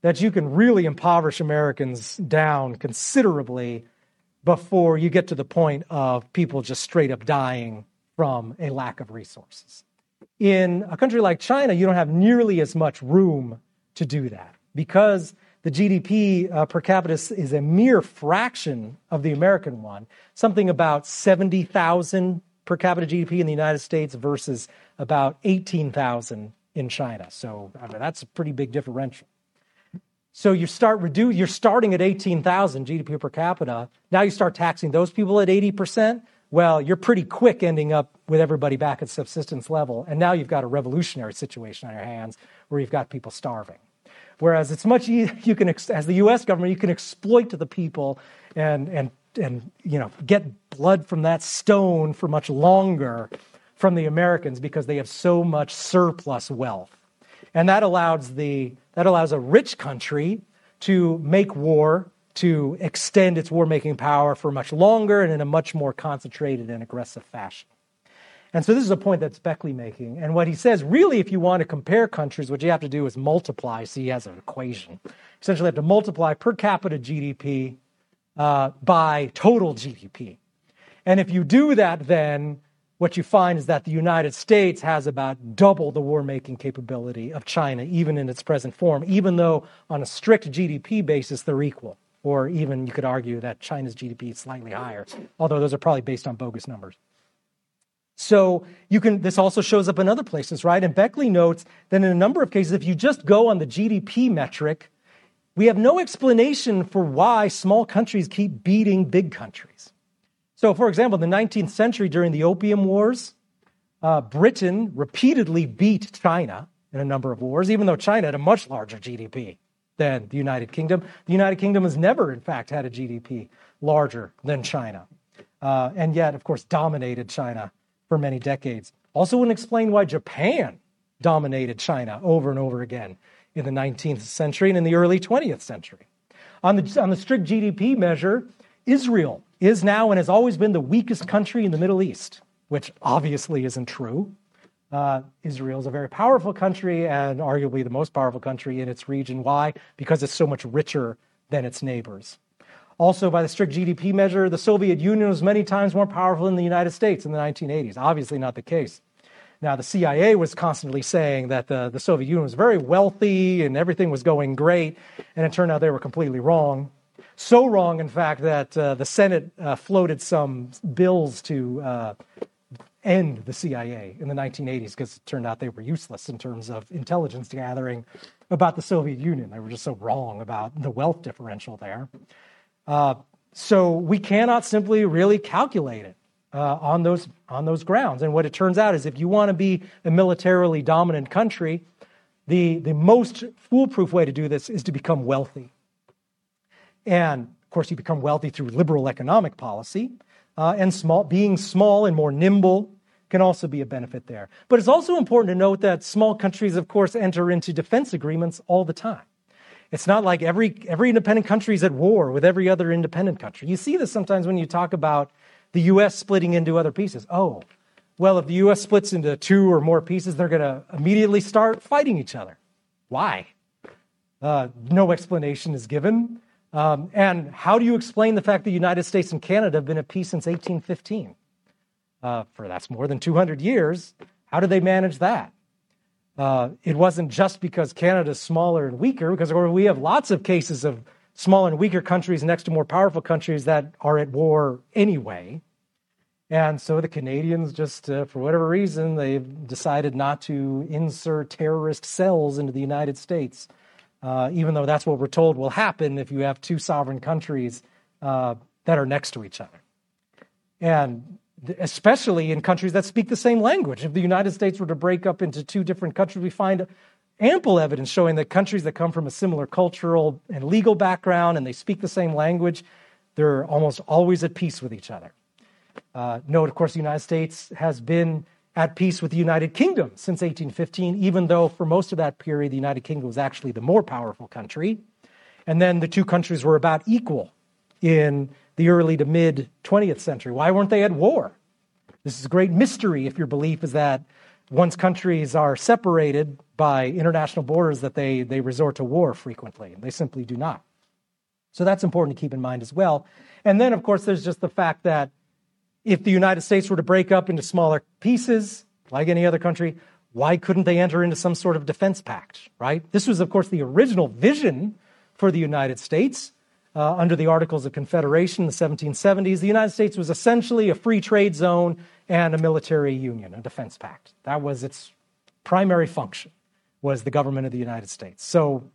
that you can really impoverish Americans down considerably before you get to the point of people just straight up dying from a lack of resources. In a country like China, you don't have nearly as much room to do that because the G D P uh, per capita is a mere fraction of the American one, something about seventy thousand per capita G D P in the United States versus about eighteen thousand in China. So I mean, that's a pretty big differential. So you start reduce, you're starting at eighteen thousand G D P per capita. Now you start taxing those people at eighty percent. Well, you're pretty quick ending up with everybody back at subsistence level. And now you've got a revolutionary situation on your hands where you've got people starving. Whereas it's much easier, you can, as the U S government, you can exploit to the people and, and, and, you know, get blood from that stone for much longer from the Americans because they have so much surplus wealth. And that allows the, that allows a rich country to make war, to extend its war-making power for much longer and in a much more concentrated and aggressive fashion. And so this is a point that's Beckley making. And what he says, really, if you want to compare countries, what you have to do is multiply. See, he has an equation. Essentially, you have to multiply per capita G D P uh, by total G D P. And if you do that, then what you find is that the United States has about double the war-making capability of China, even in its present form, even though on a strict G D P basis, they're equal. Or even you could argue that China's G D P is slightly higher, although those are probably based on bogus numbers. So you can. This also shows up in other places, right? And Beckley notes that in a number of cases, if you just go on the G D P metric, we have no explanation for why small countries keep beating big countries. So, for example, in the nineteenth century, during the Opium Wars, uh, Britain repeatedly beat China in a number of wars, even though China had a much larger G D P than the United Kingdom. The United Kingdom has never, in fact, had a G D P larger than China, uh, and yet, of course, dominated China for many decades. Also wouldn't explain why Japan dominated China over and over again in the nineteenth century and in the early twentieth century. On the, on the strict G D P measure, Israel is now and has always been the weakest country in the Middle East, which obviously isn't true. Uh, Israel is a very powerful country and arguably the most powerful country in its region. Why? Because it's so much richer than its neighbors. Also, by the strict G D P measure, the Soviet Union was many times more powerful than the United States in the nineteen eighties. Obviously not the case. Now, the C I A was constantly saying that the, the Soviet Union was very wealthy and everything was going great, and it turned out they were completely wrong. So wrong, in fact, that uh, the Senate uh, floated some bills to uh, end the C I A in the nineteen eighties because it turned out they were useless in terms of intelligence gathering about the Soviet Union. They were just so wrong about the wealth differential there. Uh, so we cannot simply really calculate it uh, on those on those grounds. And what it turns out is if you want to be a militarily dominant country, the, the most foolproof way to do this is to become wealthy. And, of course, you become wealthy through liberal economic policy. Uh, and small, being small and more nimble can also be a benefit there. But it's also important to note that small countries, of course, enter into defense agreements all the time. It's not like every every independent country is at war with every other independent country. You see this sometimes when you talk about the U S splitting into other pieces. Oh, well, if the U S splits into two or more pieces, they're going to immediately start fighting each other. Why? Uh, no explanation is given. Um, and how do you explain the fact that the United States and Canada have been at peace since eighteen fifteen? Uh, for that's more than two hundred years. How do they manage that? Uh, it wasn't just because Canada's smaller and weaker, because we have lots of cases of smaller and weaker countries next to more powerful countries that are at war anyway. And so the Canadians just, uh, for whatever reason, they've decided not to insert terrorist cells into the United States, uh, even though that's what we're told will happen if you have two sovereign countries uh, that are next to each other. And especially in countries that speak the same language. If the United States were to break up into two different countries, we find ample evidence showing that countries that come from a similar cultural and legal background and they speak the same language, they're almost always at peace with each other. Uh, note, of course, the United States has been at peace with the United Kingdom since eighteen fifteen, even though for most of that period, the United Kingdom was actually the more powerful country. And then the two countries were about equal in the early to mid twentieth century. Why weren't they at war? This is a great mystery if your belief is that once countries are separated by international borders, that they, they resort to war frequently. They simply do not. So that's important to keep in mind as well. And then, of course, there's just the fact that if the United States were to break up into smaller pieces, like any other country, why couldn't they enter into some sort of defense pact, right? This was, of course, the original vision for the United States uh, under the Articles of Confederation in the seventeen seventies. The United States was essentially a free trade zone and a military union, a defense pact. That was its primary function, was the government of the United States. So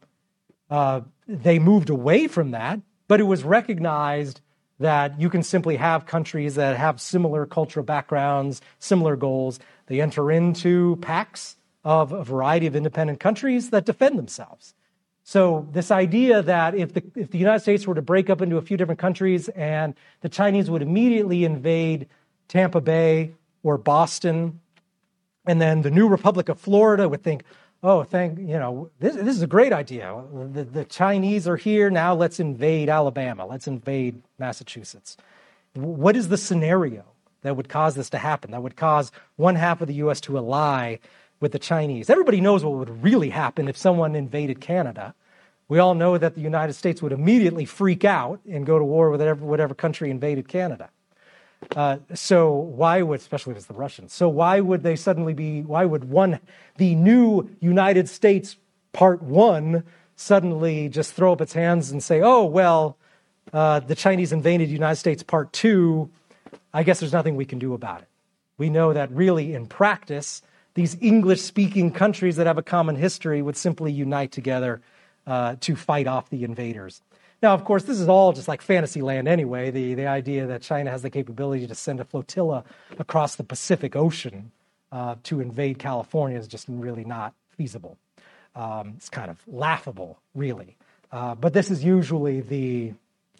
uh, they moved away from that, but it was recognized that you can simply have countries that have similar cultural backgrounds, similar goals. They enter into pacts of a variety of independent countries that defend themselves. So this idea that if the, if the United States were to break up into a few different countries and the Chinese would immediately invade Tampa Bay or Boston, and then the new Republic of Florida would think, oh, thank, you know, this, this is a great idea. The, the Chinese are here, now let's invade Alabama, let's invade Massachusetts. What is the scenario that would cause this to happen, that would cause one half of the U S to ally with the Chinese? Everybody knows what would really happen if someone invaded Canada. We all know that the United States would immediately freak out and go to war with whatever, whatever country invaded Canada. Uh, so why would, especially if it's the Russians, so why would they suddenly be, why would one, the new United States part one suddenly just throw up its hands and say, oh, well, uh, the Chinese invaded United States part two, I guess there's nothing we can do about it. We know that really in practice, these English-speaking countries that have a common history would simply unite together uh, to fight off the invaders. Now, of course, this is all just like fantasy land anyway. The, the idea that China has the capability to send a flotilla across the Pacific Ocean uh, to invade California is just really not feasible. Um, it's kind of laughable, really. Uh, but this is usually the,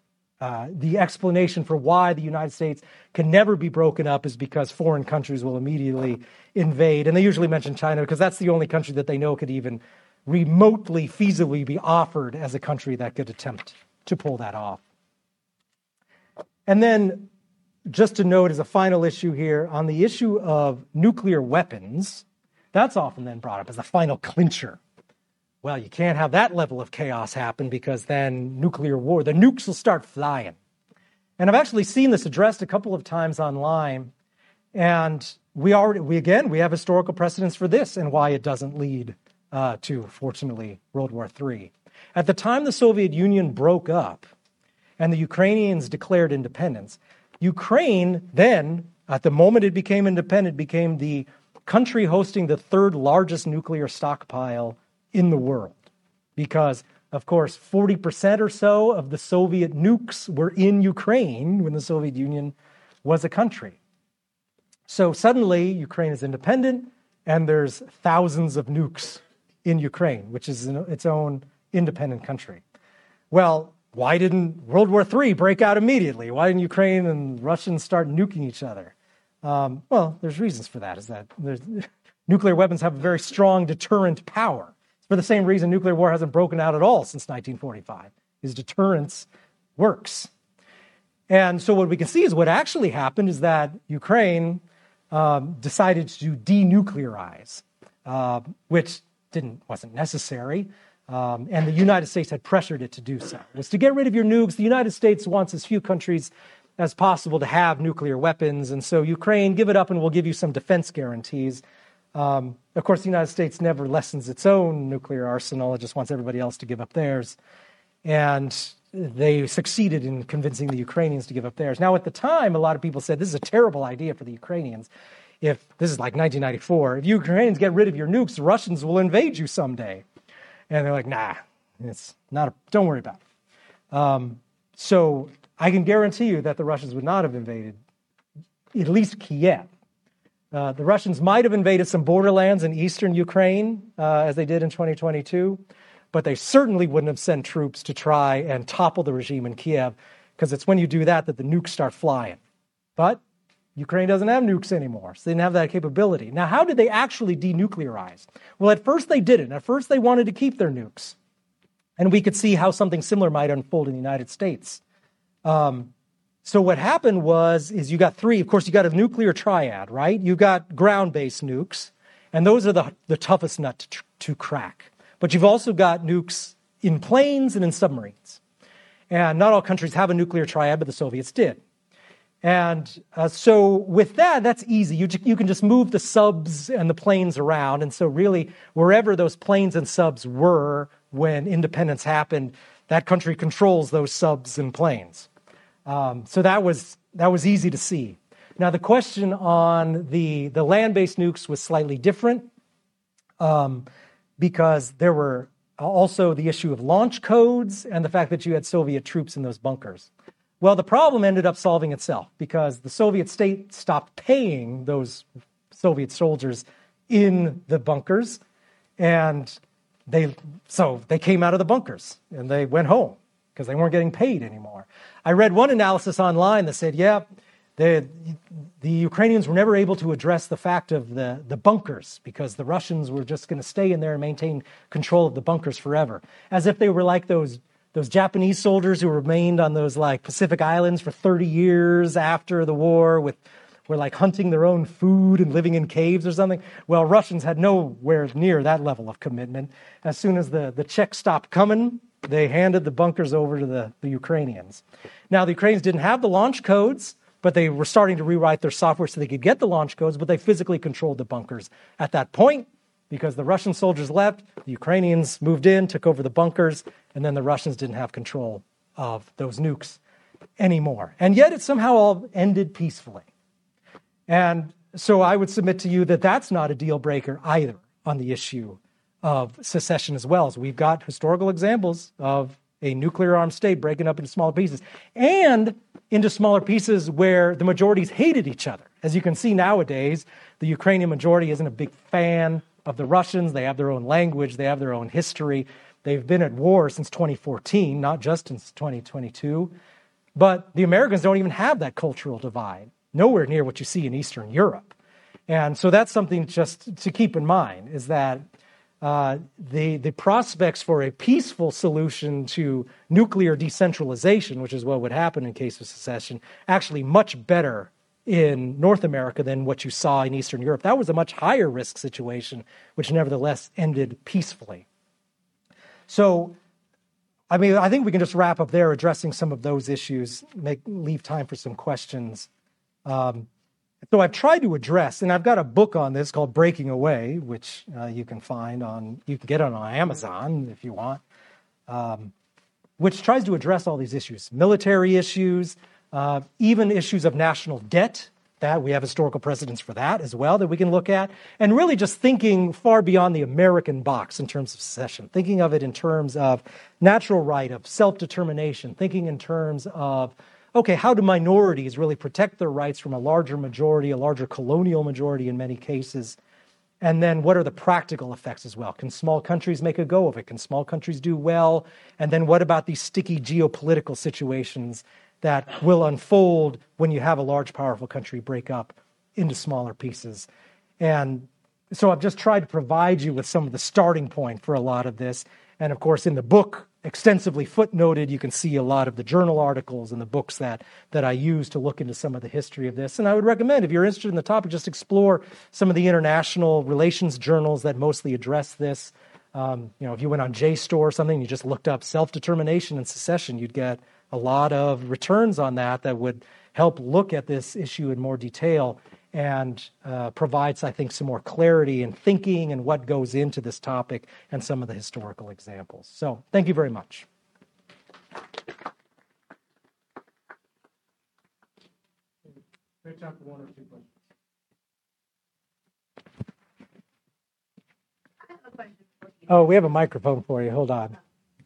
uh, the explanation for why the United States can never be broken up, is because foreign countries will immediately invade. And they usually mention China because that's the only country that they know could even remotely feasibly be offered as a country that could attempt to pull that off. And then, just to note as a final issue here, on the issue of nuclear weapons, that's often then brought up as the final clincher. Well, you can't have that level of chaos happen because then nuclear war, the nukes will start flying. And I've actually seen this addressed a couple of times online, and we already, we again, we have historical precedents for this and why it doesn't lead uh, to, fortunately, World War Three. At the time the Soviet Union broke up and the Ukrainians declared independence, Ukraine then, at the moment it became independent, became the country hosting the third largest nuclear stockpile in the world. Because, of course, forty percent or so of the Soviet nukes were in Ukraine when the Soviet Union was a country. So suddenly Ukraine is independent and there's thousands of nukes in Ukraine, which is its own independent country. Well, why didn't World War Three break out immediately? Why didn't Ukraine and Russians start nuking each other? Um, well, there's reasons for that. Is that there's, nuclear weapons have a very strong deterrent power. For the same reason nuclear war hasn't broken out at all since nineteen forty-five. Is deterrence works. And so what we can see is what actually happened is that Ukraine um, decided to denuclearize, uh, which didn't wasn't necessary. Um, and the United States had pressured it to do so. It was to get rid of your nukes. The United States wants as few countries as possible to have nuclear weapons. And so Ukraine, give it up and we'll give you some defense guarantees. Um, of course, the United States never lessens its own nuclear arsenal. It just wants everybody else to give up theirs. And they succeeded in convincing the Ukrainians to give up theirs. Now, at the time, a lot of people said this is a terrible idea for the Ukrainians. If this is like nineteen ninety-four, if you Ukrainians get rid of your nukes, the Russians will invade you someday. And they're like, nah, it's not, a, don't worry about it. Um, so I can guarantee you that the Russians would not have invaded at least Kiev. Uh, the Russians might have invaded some borderlands in eastern Ukraine, uh, as they did in twenty twenty-two, but they certainly wouldn't have sent troops to try and topple the regime in Kiev, because it's when you do that that the nukes start flying. But Ukraine doesn't have nukes anymore, so they didn't have that capability. Now, how did they actually denuclearize? Well, at first they didn't. At first they wanted to keep their nukes. And we could see how something similar might unfold in the United States. Um, so what happened was, is you got three, of course, you got a nuclear triad, right? You got ground-based nukes, And those are the, the toughest nut to, to crack. But you've also got nukes in planes and in submarines. And not all countries have a nuclear triad, but the Soviets did. And uh, so with that, that's easy. You, you can just move the subs and the planes around. And so really, wherever those planes and subs were when independence happened, that country controls those subs and planes. Um, so that was that was easy to see. Now, the question on the, the land-based nukes was slightly different um, because there were also the issue of launch codes and the fact that you had Soviet troops in those bunkers. Well, the problem ended up solving itself because the Soviet state stopped paying those Soviet soldiers in the bunkers, and they so they came out of the bunkers and they went home because they weren't getting paid anymore. I read one analysis online that said, yeah, the the Ukrainians were never able to address the fact of the, the bunkers because the Russians were just going to stay in there and maintain control of the bunkers forever, as if they were like those Those Japanese soldiers who remained on those like Pacific Islands for thirty years after the war with were like hunting their own food and living in caves or something. Well, Russians had nowhere near that level of commitment. As soon as the, the Czechs stopped coming, they handed the bunkers over to the, the Ukrainians. Now, the Ukrainians didn't have the launch codes, but they were starting to rewrite their software so they could get the launch codes, but they physically controlled the bunkers at that point. Because the Russian soldiers left, the Ukrainians moved in, took over the bunkers, and then the Russians didn't have control of those nukes anymore. And yet it somehow all ended peacefully. And so I would submit to you that that's not a deal breaker either on the issue of secession as well. So we've got historical examples of a nuclear armed state breaking up into smaller pieces and into smaller pieces where the majorities hated each other. As you can see nowadays, the Ukrainian majority isn't a big fan of the Russians. They have their own language. They have their own history. They've been at war since twenty fourteen, not just since twenty twenty-two. But the Americans don't even have that cultural divide, nowhere near what you see in Eastern Europe. And so that's something just to keep in mind, is that uh, the, the prospects for a peaceful solution to nuclear decentralization, which is what would happen in case of secession, actually much better in North America than what you saw in Eastern Europe. That was a much higher risk situation, which nevertheless ended peacefully. So, I mean, I think we can just wrap up there addressing some of those issues, make leave time for some questions. Um, so I've tried to address, and I've got a book on this called Breaking Away, which uh, you can find on, you can get it on Amazon if you want, um, which tries to address all these issues, military issues, Uh, even issues of national debt, that we have historical precedents for that as well that we can look at, and really just thinking far beyond the American box in terms of secession, thinking of it in terms of natural right, of self-determination, thinking in terms of, okay, how do minorities really protect their rights from a larger majority, a larger colonial majority in many cases, and then what are the practical effects as well? Can small countries make a go of it? Can small countries do well? And then what about these sticky geopolitical situations that will unfold when you have a large, powerful country break up into smaller pieces? And so I've just tried to provide you with some of the starting point for a lot of this. And of course, in the book, extensively footnoted, you can see a lot of the journal articles and the books that, that I use to look into some of the history of this. And I would recommend, if you're interested in the topic, just explore some of the international relations journals that mostly address this. Um, you know, if you went on JSTOR or something, you just looked up self-determination and secession, you'd get a lot of returns on that that would help look at this issue in more detail and uh, provides, I think, some more clarity in thinking and what goes into this topic and some of the historical examples. So thank you very much. Great job for one or two questions. I have a question for you. Oh, we have a microphone for you. Hold on.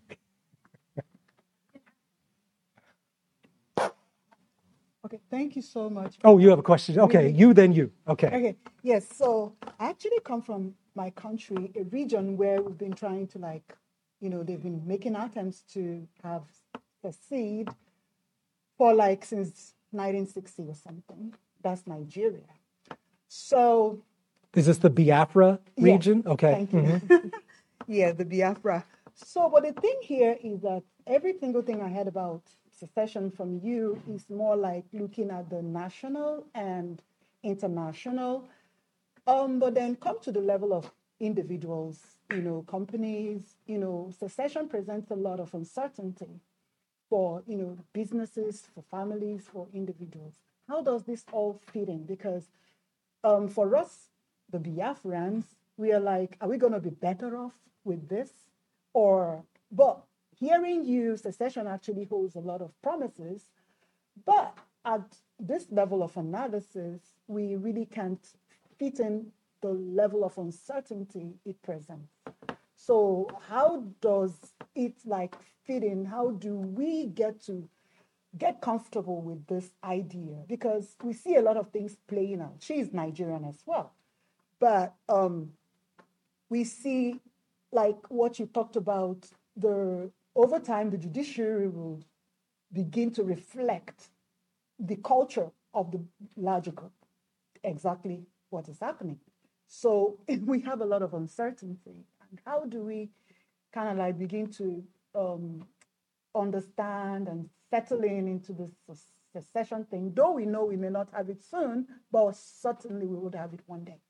Okay, thank you so much. Oh, you have a question? Okay, you, then you. Okay. Okay, yes, so I actually come from my country, a region where we've been trying to, like, you know, they've been making attempts to have secede for like since nineteen sixty or something. That's Nigeria. So, Is this the Biafra yes, region? Okay. thank you. Mhm. Yeah, the Biafra. So, but the thing here is that every single thing I heard about secession from you is more like looking at the national and international Um, but then come to the level of individuals, you know, companies, you know, secession presents a lot of uncertainty for, you know, businesses, for families, for individuals. How does this all fit in? Because um, for us, the Biafrans, we are like, are we going to be better off with this? Or, but hearing you, secession actually holds a lot of promises, but at this level of analysis, we really can't fit in the level of uncertainty it presents. So how does it like fit in? How do we get to get comfortable with this idea? Because we see a lot of things playing out. She's Nigerian as well. But um, we see, like what you talked about, the over time, the judiciary will begin to reflect the culture of the larger group, exactly what is happening. So we have a lot of uncertainty. And how do we kind of like begin to um, understand and settle in into this secession thing, though we know we may not have it soon, but certainly we would have it one day.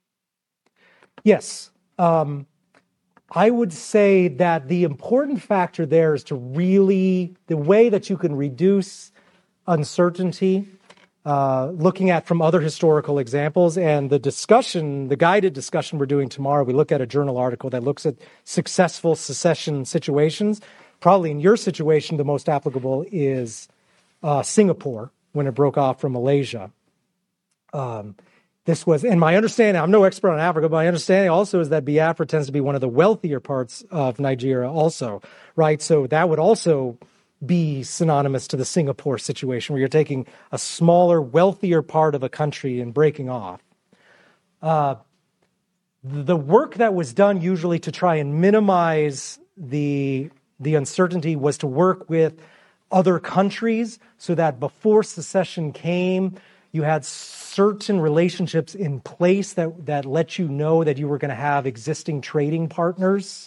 Yes. Um, I would say that the important factor there is to really, the way that you can reduce uncertainty, uh, looking at from other historical examples, and the discussion, the guided discussion we're doing tomorrow, we look at a journal article that looks at successful secession situations. Probably in your situation, the most applicable is uh, Singapore, when it broke off from Malaysia. Um, this was, and my understanding, I'm no expert on Africa, but my understanding also is that Biafra tends to be one of the wealthier parts of Nigeria also, right? So that would also be synonymous to the Singapore situation, where you're taking a smaller, wealthier part of a country and breaking off. Uh, the work that was done usually to try and minimize the, the uncertainty was to work with other countries so that before secession came, you had certain relationships in place that, that let you know that you were going to have existing trading partners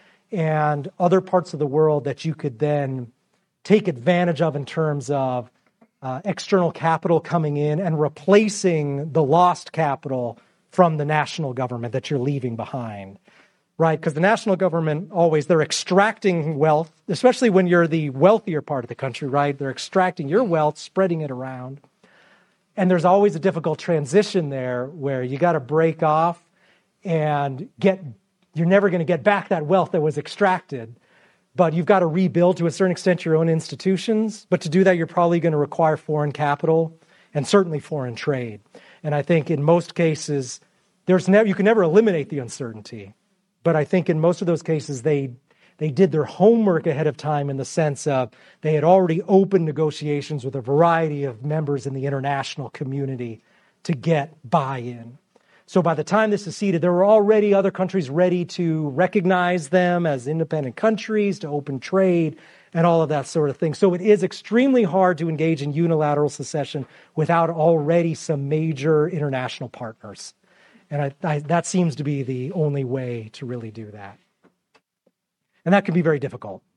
and other parts of the world that you could then take advantage of in terms of uh, external capital coming in and replacing the lost capital from the national government that you're leaving behind, right? Because the national government always, they're extracting wealth, especially when you're the wealthier part of the country, right? They're extracting your wealth, spreading it around. And there's always a difficult transition there where you got to break off and get, you're never going to get back that wealth that was extracted, but you've got to rebuild to a certain extent your own institutions. But to do that, you're probably going to require foreign capital and certainly foreign trade. And I think in most cases, there's never, you can never eliminate the uncertainty. But I think in most of those cases, they They did their homework ahead of time in the sense of they had already opened negotiations with a variety of members in the international community to get buy-in. So by the time this is seated, there were already other countries ready to recognize them as independent countries, to open trade, and all of that sort of thing. So it is extremely hard to engage in unilateral secession without already some major international partners. And I, I, that seems to be the only way to really do that. And that can be very difficult.